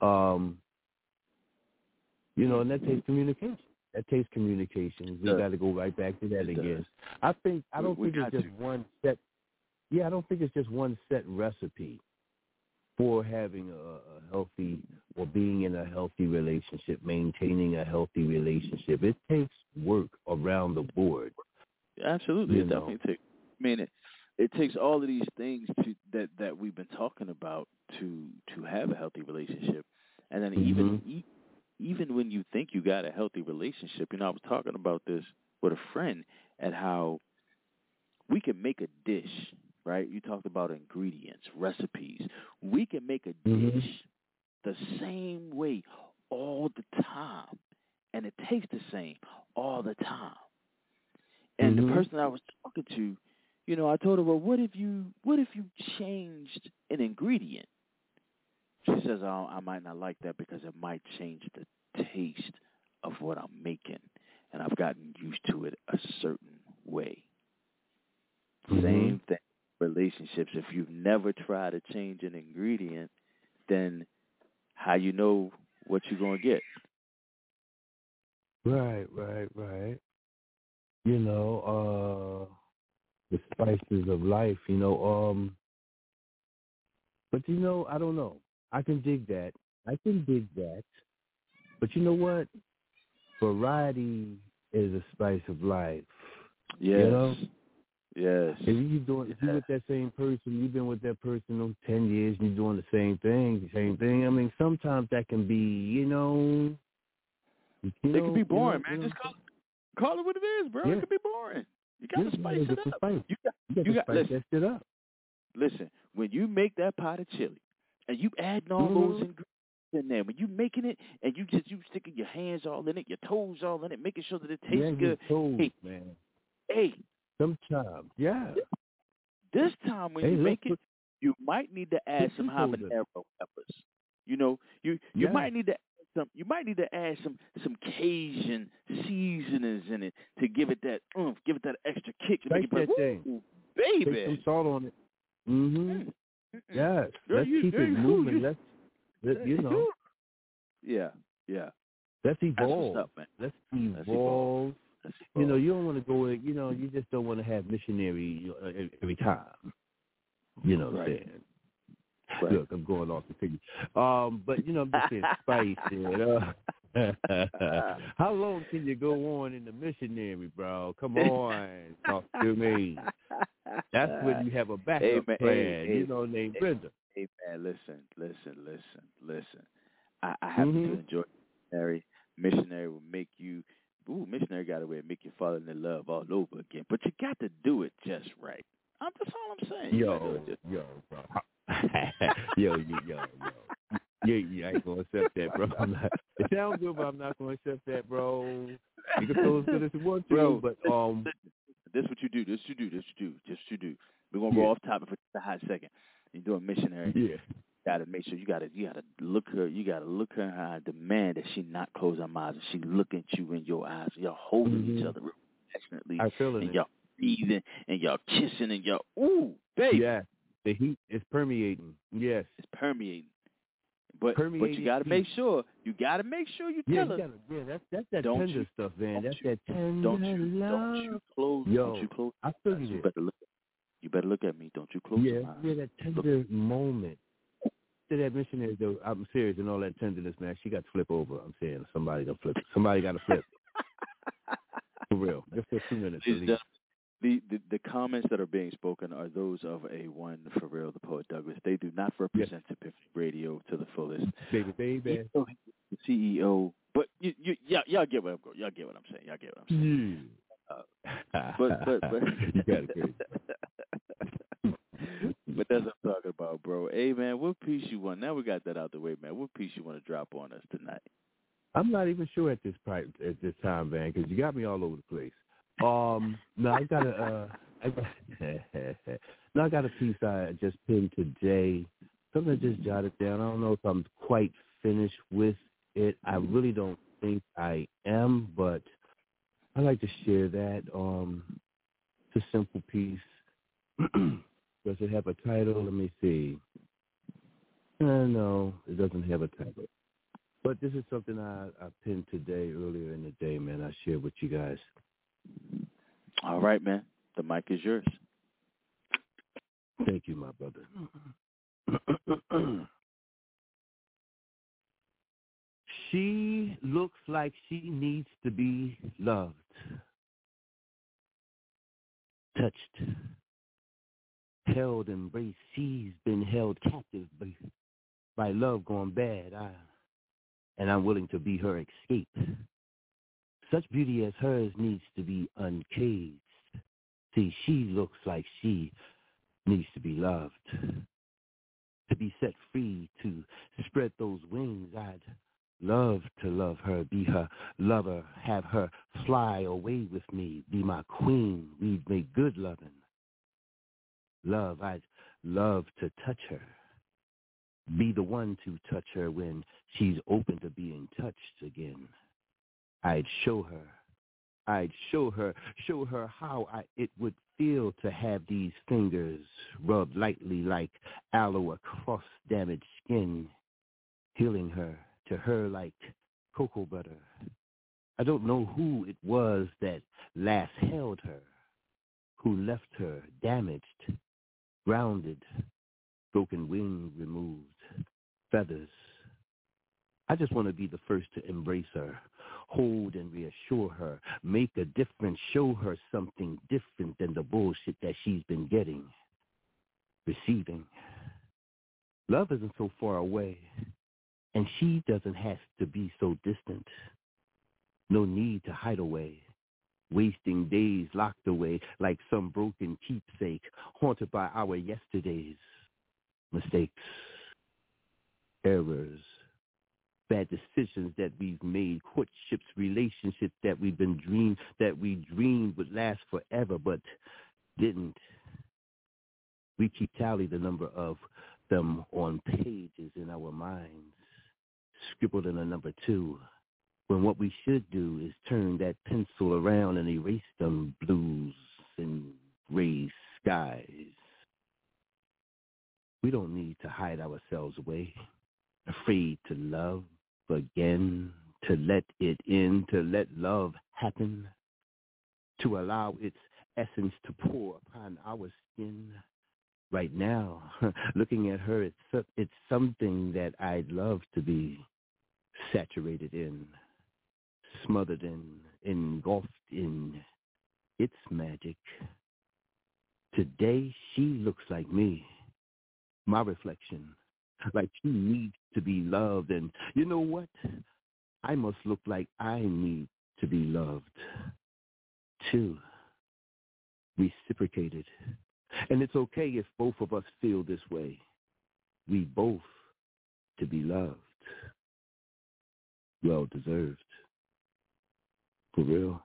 You know, and that takes communication. We got to go right back to that again. I don't think it's just one set. Yeah, I don't think it's just one set recipe for having a healthy or being in a healthy relationship, maintaining a healthy relationship. It takes work around the board. Absolutely, it definitely takes. I mean, it takes all of these things that we've been talking about to have a healthy relationship, and then even when you think you got a healthy relationship, you know, I was talking about this with a friend at how we can make a dish, right? You talked about ingredients, recipes. We can make a dish the same way all the time, and it tastes the same all the time. And the person I was talking to, you know, I told her, well, what if you changed an ingredient? She says, oh, I might not like that because it might change the taste of what I'm making, and I've gotten used to it a certain way. Same thing, relationships. If you've never tried to change an ingredient, then how you know what you're going to get? Right. You know, the spices of life, you know, but you know, I don't know. I can dig that. But you know what? Variety is a spice of life. Yes. You know? Yes. If you with that same person, you've been with that person 10 years, and you're doing the same thing. I mean, sometimes that can be, you know, it can be boring, man. Just call it what it is, bro. It can be boring. You got to spice it up. You got spice that shit up. Listen, when you make that pot of chili and you adding all those ingredients in there, when you making it and you sticking your hands all in it, your toes all in it, making sure that it tastes good. Toes, man. Hey. Sometimes, yeah. This time when you make it, you might need to add some habanero peppers. You know, you might need to add some Cajun seasonings in it to give it that give it that extra kick. To make it that thing, baby. Take some salt on it. Mm-hmm. Yes. Let's keep it moving. Let's you know. Yeah. Let's evolve. That's what's up, man. Let's evolve. You know, you don't want to go. You know, you just don't want to have missionary every time. You know what I'm saying? Right. Look, I'm going off the figure. But you know, I'm just saying spice. How long can you go on in the missionary, bro? Come on, talk to me. That's when you have a backup plan. You know, named Brenda. Hey man, listen. I happen to enjoy missionary will make you. Missionary got a way to make you fall in love all over again. But you got to do it just right. That's all I'm saying. Yo, bro. I ain't going to accept that, bro. It sounds good, but I'm not going to accept that, bro. You can feel as good as you want to, bro, but... This what you do. We're going to go off topic for just a hot second. You're doing missionary. Yeah. Gotta make sure you gotta look her in her eye, demand that she not close her eyes and she look at you in your eyes. Y'all holding each other real passionately. I feel it. And y'all breathing and y'all kissing and y'all baby. Yeah. The heat is permeating. Yes. It's permeating. But you gotta make sure you tell her. That's that tender stuff, man. That's that tender love. Don't you close. I feel you. You better look at me. Don't you close your eyes. Yeah, that tender moment. To that missionary, though, I'm serious, and all that tenderness, man, she got to flip over. I'm saying somebody got to flip. Somebody got to flip. For real. Just for 2 minutes. The comments that are being spoken are those of a one for real, the poet Douglas. They do not represent Epiphany Radio to the fullest. Baby. The CEO, but y'all get what I'm going. Y'all get what I'm saying. But you got it, crazy. But that's what I'm talking about, bro. Hey, man, what piece you want? Now we got that out the way, man. What piece you want to drop on us tonight? I'm not even sure at this time, man, because you got me all over the place. No, I got a piece I just pinned today. Something I just jotted down. I don't know if I'm quite finished with it. I really don't think I am, but I like to share that. It's a simple piece. Does it have a title? Let me see. No, it doesn't have a title. But this is something I pinned today, earlier in the day, man. I shared with you guys. All right, man. The mic is yours. Thank you, my brother. She looks like she needs to be loved, touched, held, embraced. She's been held captive by love gone bad, and I'm willing to be her escape. Such beauty as hers needs to be uncaged. See, she looks like she needs to be loved, to be set free, to spread those wings. I'd love to love her, be her lover, have her fly away with me, be my queen. We'd make good loving. Love, I'd love to touch her, be the one to touch her when she's open to being touched again. I'd show her how it would feel to have these fingers rubbed lightly like aloe across damaged skin, healing her to her like cocoa butter. I don't know who it was that last held her, who left her damaged, grounded, broken wing removed, feathers. I just want to be the first to embrace her, hold and reassure her, make a difference, show her something different than the bullshit that she's been getting, receiving. Love isn't so far away, and she doesn't have to be so distant. No need to hide away, wasting days locked away like some broken keepsake, haunted by our yesterdays, mistakes, errors, bad decisions that we've made, courtships, relationships that we dreamed would last forever, but didn't. We keep tally the number of them on pages in our minds, scribbled in a number 2, when what we should do is turn that pencil around and erase them blues and gray skies. We don't need to hide ourselves away, afraid to love again, to let it in, to let love happen, to allow its essence to pour upon our skin. Right now, looking at her, it's something that I'd love to be saturated in, smothered in, engulfed in its magic. Today, she looks like me, my reflection, like she needs to be loved. And you know what? I must look like I need to be loved, too, reciprocated. And it's okay if both of us feel this way. We both to be loved. Well deserved. For real.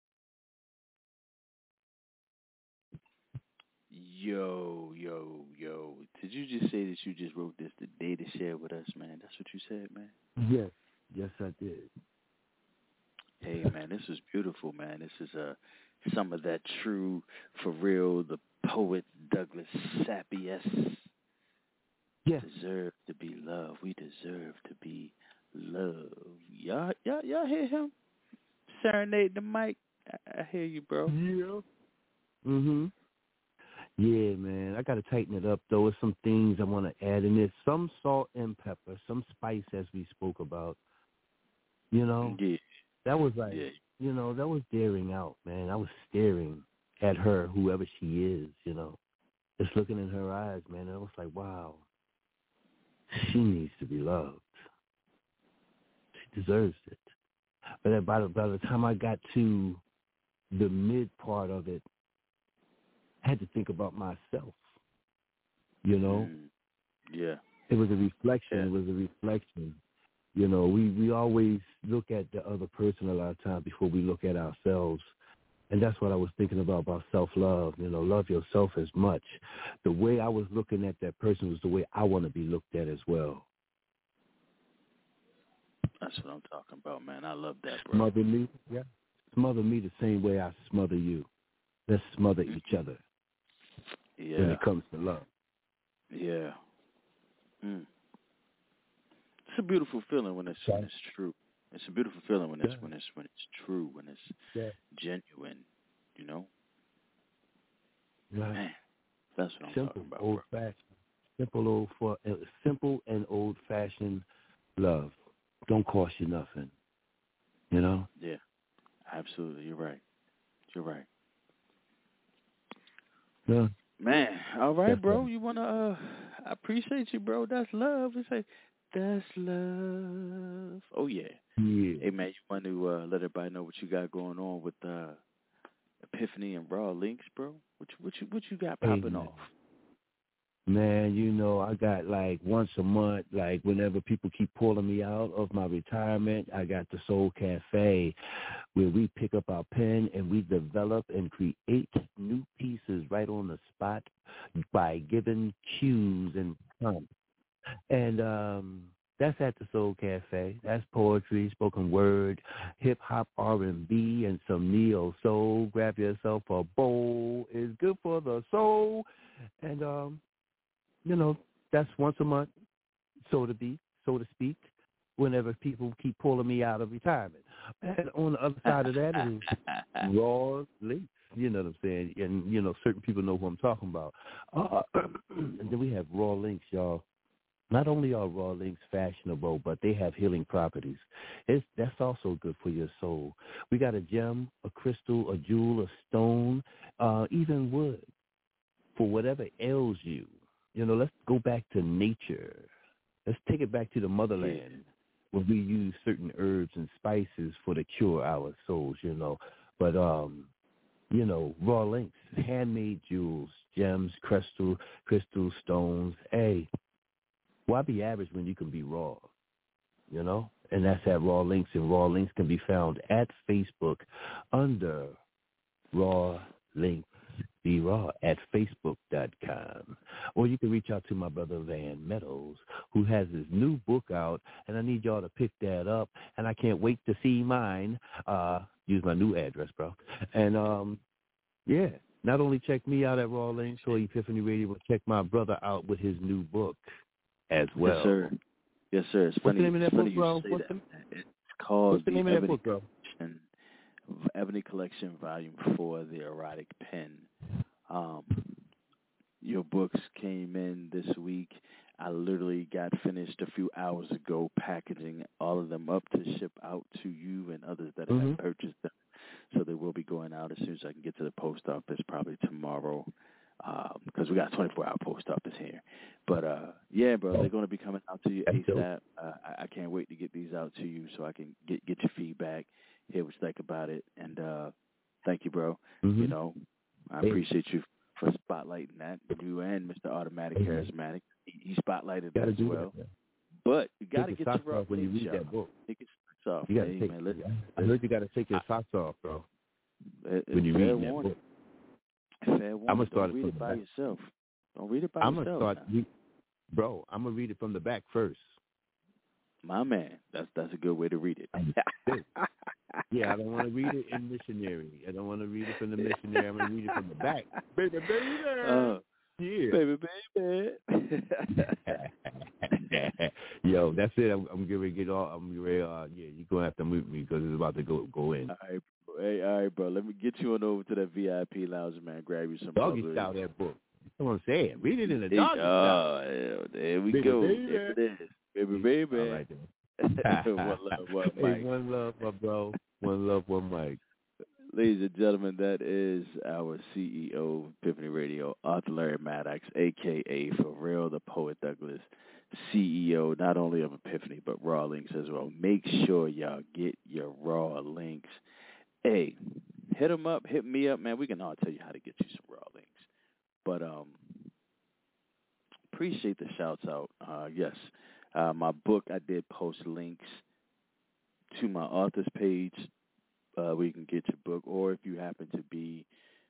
Yo. Did you just say that you just wrote this today to share with us, man? That's what you said, man? Yes, I did. Hey, man, this is beautiful, man. This is some of that true, for real, the poet Douglas Sappy-esque. Yes. Deserve to be loved. We deserve to be loved. Y'all hear him? Serenade the mic. I hear you, bro. Yeah. Mhm. Yeah, man. I got to tighten it up, though. There's some things I want to add in there. Some salt and pepper, some spice, as we spoke about. You know? Yeah. That was like, you know, that was daring out, man. I was staring at her, whoever she is, you know. Just looking in her eyes, man. And I was like, wow, she needs to be loved. She deserves it. But by the time I got to the mid part of it, I had to think about myself, you know? Yeah. It was a reflection. It was a reflection. You know, we always look at the other person a lot of times before we look at ourselves. And that's what I was thinking about self-love. You know, love yourself as much. The way I was looking at that person was the way I want to be looked at as well. That's what I'm talking about, man. I love that, bro. Smother me, yeah. Smother me the same way I smother you. Let's smother each other. Yeah. When it comes to love. Yeah. It's a beautiful feeling when it's true. It's a beautiful feeling when it's true, when it's genuine, you know? Right. Man, that's what I'm talking about, bro. Simple and old-fashioned love. Don't cost you nothing, you know? Yeah, absolutely. You're right. Yeah. Man, all right, bro. You want to, I appreciate you, bro. That's love. We say, that's love. Oh, yeah. Hey, man, you want to let everybody know what you got going on with Epiphany and Raw Links, bro? What you got popping off? Man, you know, I got like once a month, like whenever people keep pulling me out of my retirement, I got the Soul Cafe where we pick up our pen and we develop and create new pieces right on the spot by giving cues and prompts. And that's at the Soul Cafe. That's poetry, spoken word, hip-hop, R&B, and some neo-soul. Grab yourself a bowl. It's good for the soul. And, you know, that's once a month, so to speak. whenever people keep pulling me out of retirement. And on the other side of that is Raw Links. You know what I'm saying? And, you know, certain people know who I'm talking about. And then we have Raw Links, y'all. Not only are Raw Links fashionable, but they have healing properties. That's also good for your soul. We got a gem, a crystal, a jewel, a stone, even wood for whatever ails you. You know, let's go back to nature. Let's take it back to the motherland where we use certain herbs and spices for to cure our souls, you know. But, you know, Raw Links, handmade jewels, gems, crystal, stones. Hey, why be average when you can be raw, you know? And that's at Raw Links, and Raw Links can be found at Facebook under Raw Links Be Raw at Facebook.com. Or you can reach out to my brother Van Meadows, who has his new book out, and I need y'all to pick that up, and I can't wait to see mine. Use my new address, bro. And, yeah, not only check me out at Raw Links or Epiphany Radio, but check my brother out with his new book as well. Yes, sir. Yes, sir. It's funny. What's the name of that book, bro? It's called What's the name of that book, bro? Ebony Collection, Volume 4, The Erotic Pen. Your books came in this week. I literally got finished a few hours ago packaging all of them up to ship out to you and others that have purchased them. So they will be going out as soon as I can get to the post office, probably tomorrow, because we got a 24-hour post office here. But, yeah, bro, they're going to be coming out to you ASAP. I can't wait to get these out to you so I can get your feedback, hear what you think about it. And thank you, bro. You know, I appreciate you for spotlighting that. You and Mr. Automatic Charismatic. He spotlighted that as well. But you got to get your off when you read that book. Take your socks off. You gotta take, I heard you got to take your socks off, bro. When you read that book. I'm gonna start read it by yourself. Don't read it by yourself. I'm gonna read it from the back first. My man, that's a good way to read it. Yeah, I don't want to read it in missionary. I don't want to read it from the missionary. I'm gonna read it from the back. Baby. Yeah. Baby. Yo, that's it. I'm getting ready to get off. I'm ready. Yeah, you're gonna have to mute me because it's about to go in. All right, bro. Let me get you on over to that VIP lounge, man. Grab you some doggy style that book. That's what I'm saying. Read it in the doggy style. There we go. There it is. Baby. All right, then. One love, one mic. One love, my bro. One love, one mic. Ladies and gentlemen, that is our CEO of Epiphany Radio, Arthur Larry Maddox, a.k.a. For Real, the Poet Douglas, CEO not only of Epiphany, but Raw Links as well. Make sure y'all get your Raw Links. Hey, hit them up, hit me up, man. We can all tell you how to get you some Raw Links. But appreciate the shouts out. Yes, my book, I did post links to my author's page where you can get your book. Or if you happen to be,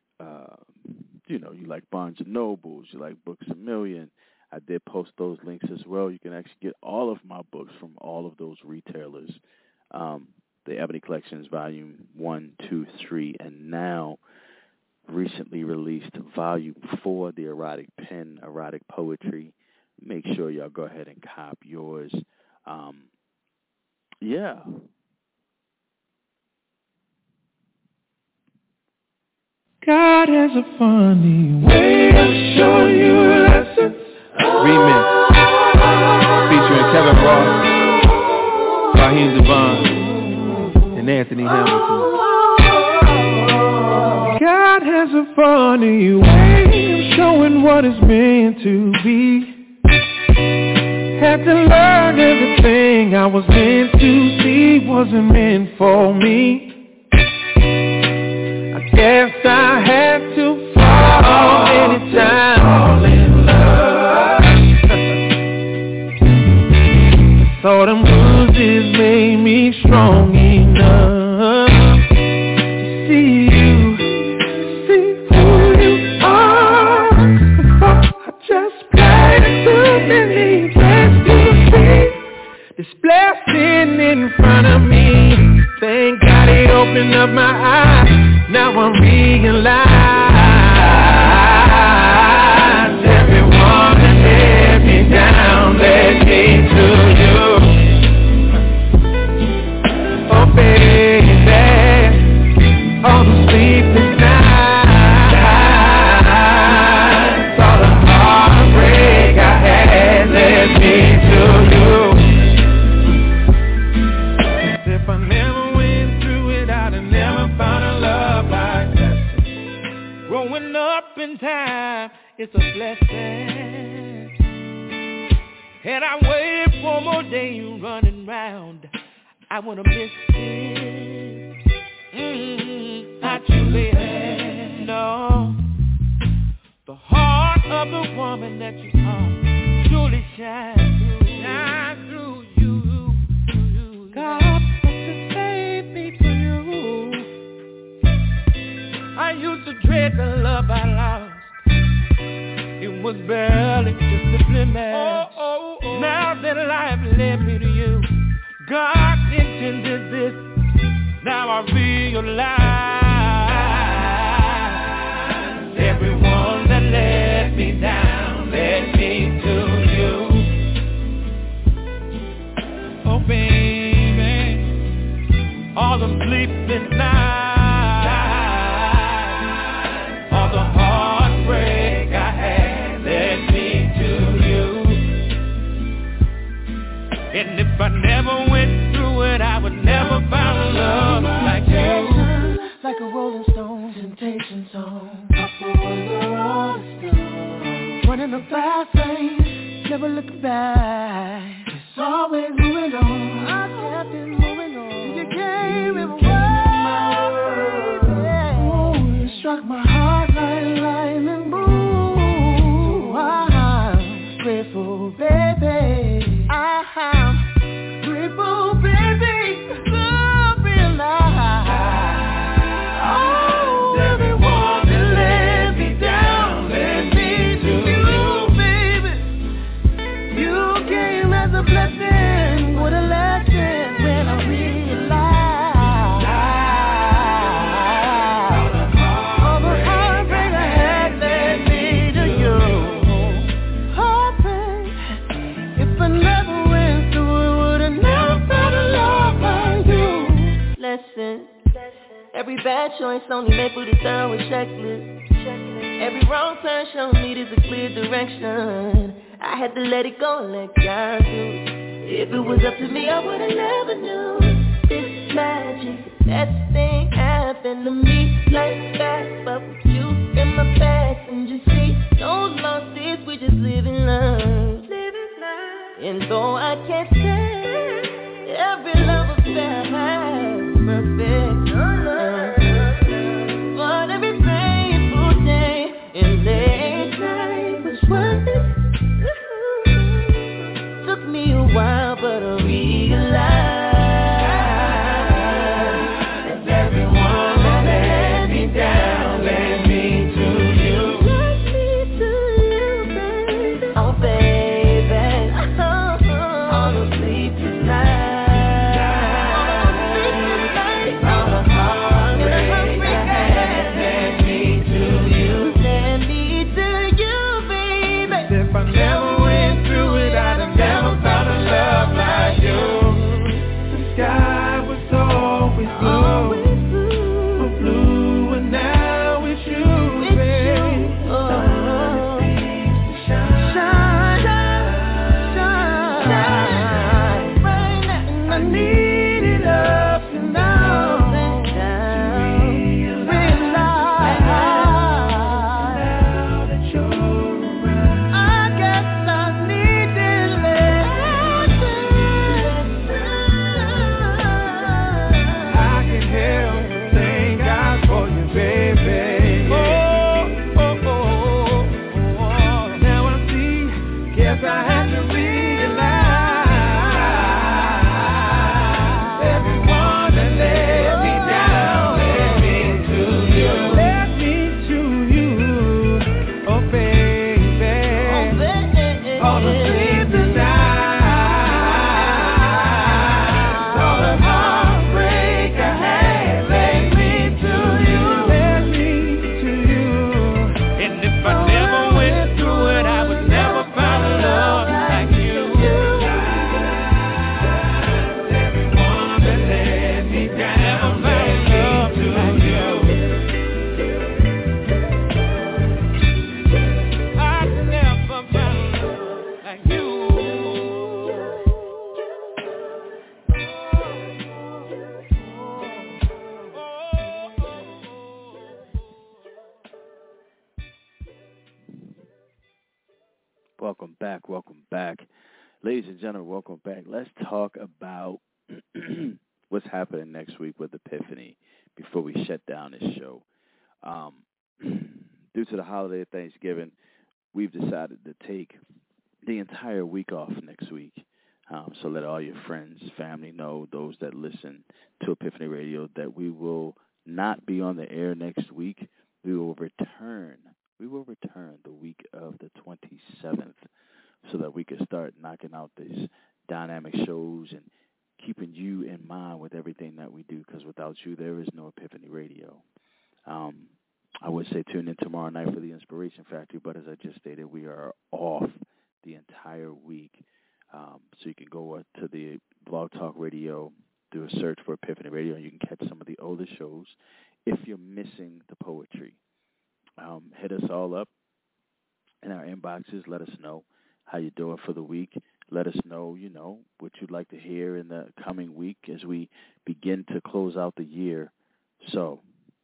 you like Barnes & Nobles, you like Books A Million, I did post those links as well. You can actually get all of my books from all of those retailers. The Ebony Collections, Volume 1, 2, 3, and now recently released Volume 4, The Erotic Pen, Erotic Poetry. Make sure y'all go ahead and cop yours. Yeah. God has a funny way of showing you a lesson. Remix. Featuring Kevin Ross, Raheem Devon, and Anthony Hamilton. God has a funny way of showing what is meant to be. Had to learn everything I was meant to see wasn't meant for me. I guess I had to fall anytime. Fall in love. So them bruises made me strong enough to see you, see who you are. Before I just played too many games to see this blessing in front of me. Thank God he opened up my eyes. Now I realize everyone that let me down led me to you. Growing up in time, it's a blessing. And I waited for more days running round. I wanna miss it. Not you, baby. No. The heart of the woman that you are truly shines through you. God put to save me for you. I used to dread the love I lost. It was barely just a blemish. Now that life led me to you, God intended this. Now I realize everyone that let me down led me to you. Oh baby, all the sleepless nights, all the heartbreak I had led me to you. And if I never went through it, I would never find love like you. Like a Rolling Stone temptation song. Up on the rolling stone, running a fast lane, never looking back. It's always moving on. I kept it moving on. You gave it away. You struck my heart like lightning boom. So I'm grateful, baby. I'm grateful, baby. To realize, oh, everyone that let me down, led me to you, baby. You came as a blessing, what a lesson when I realized all the heartbreak I had led me to you. Heartbreak, if I never went through it, would've never found a love like you. Lesson, every bad choice only made for the thorough checklist. Every wrong turn showed me there's a clear direction. I had to let it go and let God do. If it was up to me, I would've never knew this magic. That thing happened to me like that, but with you in my passenger seat, those lost days we just live in love. And though I can't say every love affair has perfect love, but every painful day and late night was worth it. Took me a while, but I realized that everyone that let me down led me to you. Welcome back, welcome back. Ladies and gentlemen, welcome back. Let's talk about what's happening next week with Epiphany before we shut down this show. Due to the holiday of Thanksgiving, we've decided to take the entire week off next week. So let all your friends, family know, those that listen to Epiphany Radio, that we will not be on the air next week. We will return the week of the 27th so that we can start knocking out these dynamic shows and keeping you in mind with everything that we do, because without you, there is no Epiphany Radio. I would say tune in tomorrow night for the Inspiration Factory, but as I just stated, we are off the entire week. So you can go to the Blog Talk Radio, do a search for Epiphany Radio, and you can catch some of the older shows. If you're missing the poetry, hit us all up in our inboxes. Let us know how you're doing for the week. Let us know, what you'd like to hear in the coming week as we begin to close out the year. So,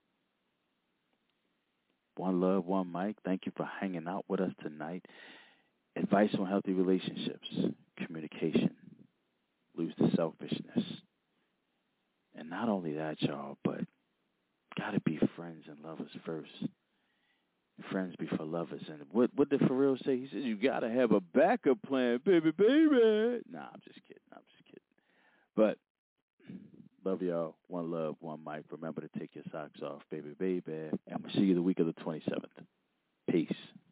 one love, one mic. Thank you for hanging out with us tonight. Advice on healthy relationships, communication, lose the selfishness. And not only that, y'all, but got to be friends and lovers first. Friends before lovers. And what did Pharrell say? He says, you got to have a backup plan, baby. Nah, I'm just kidding. But love y'all. One love, one mic. Remember to take your socks off, baby. And we'll see you the week of the 27th. Peace.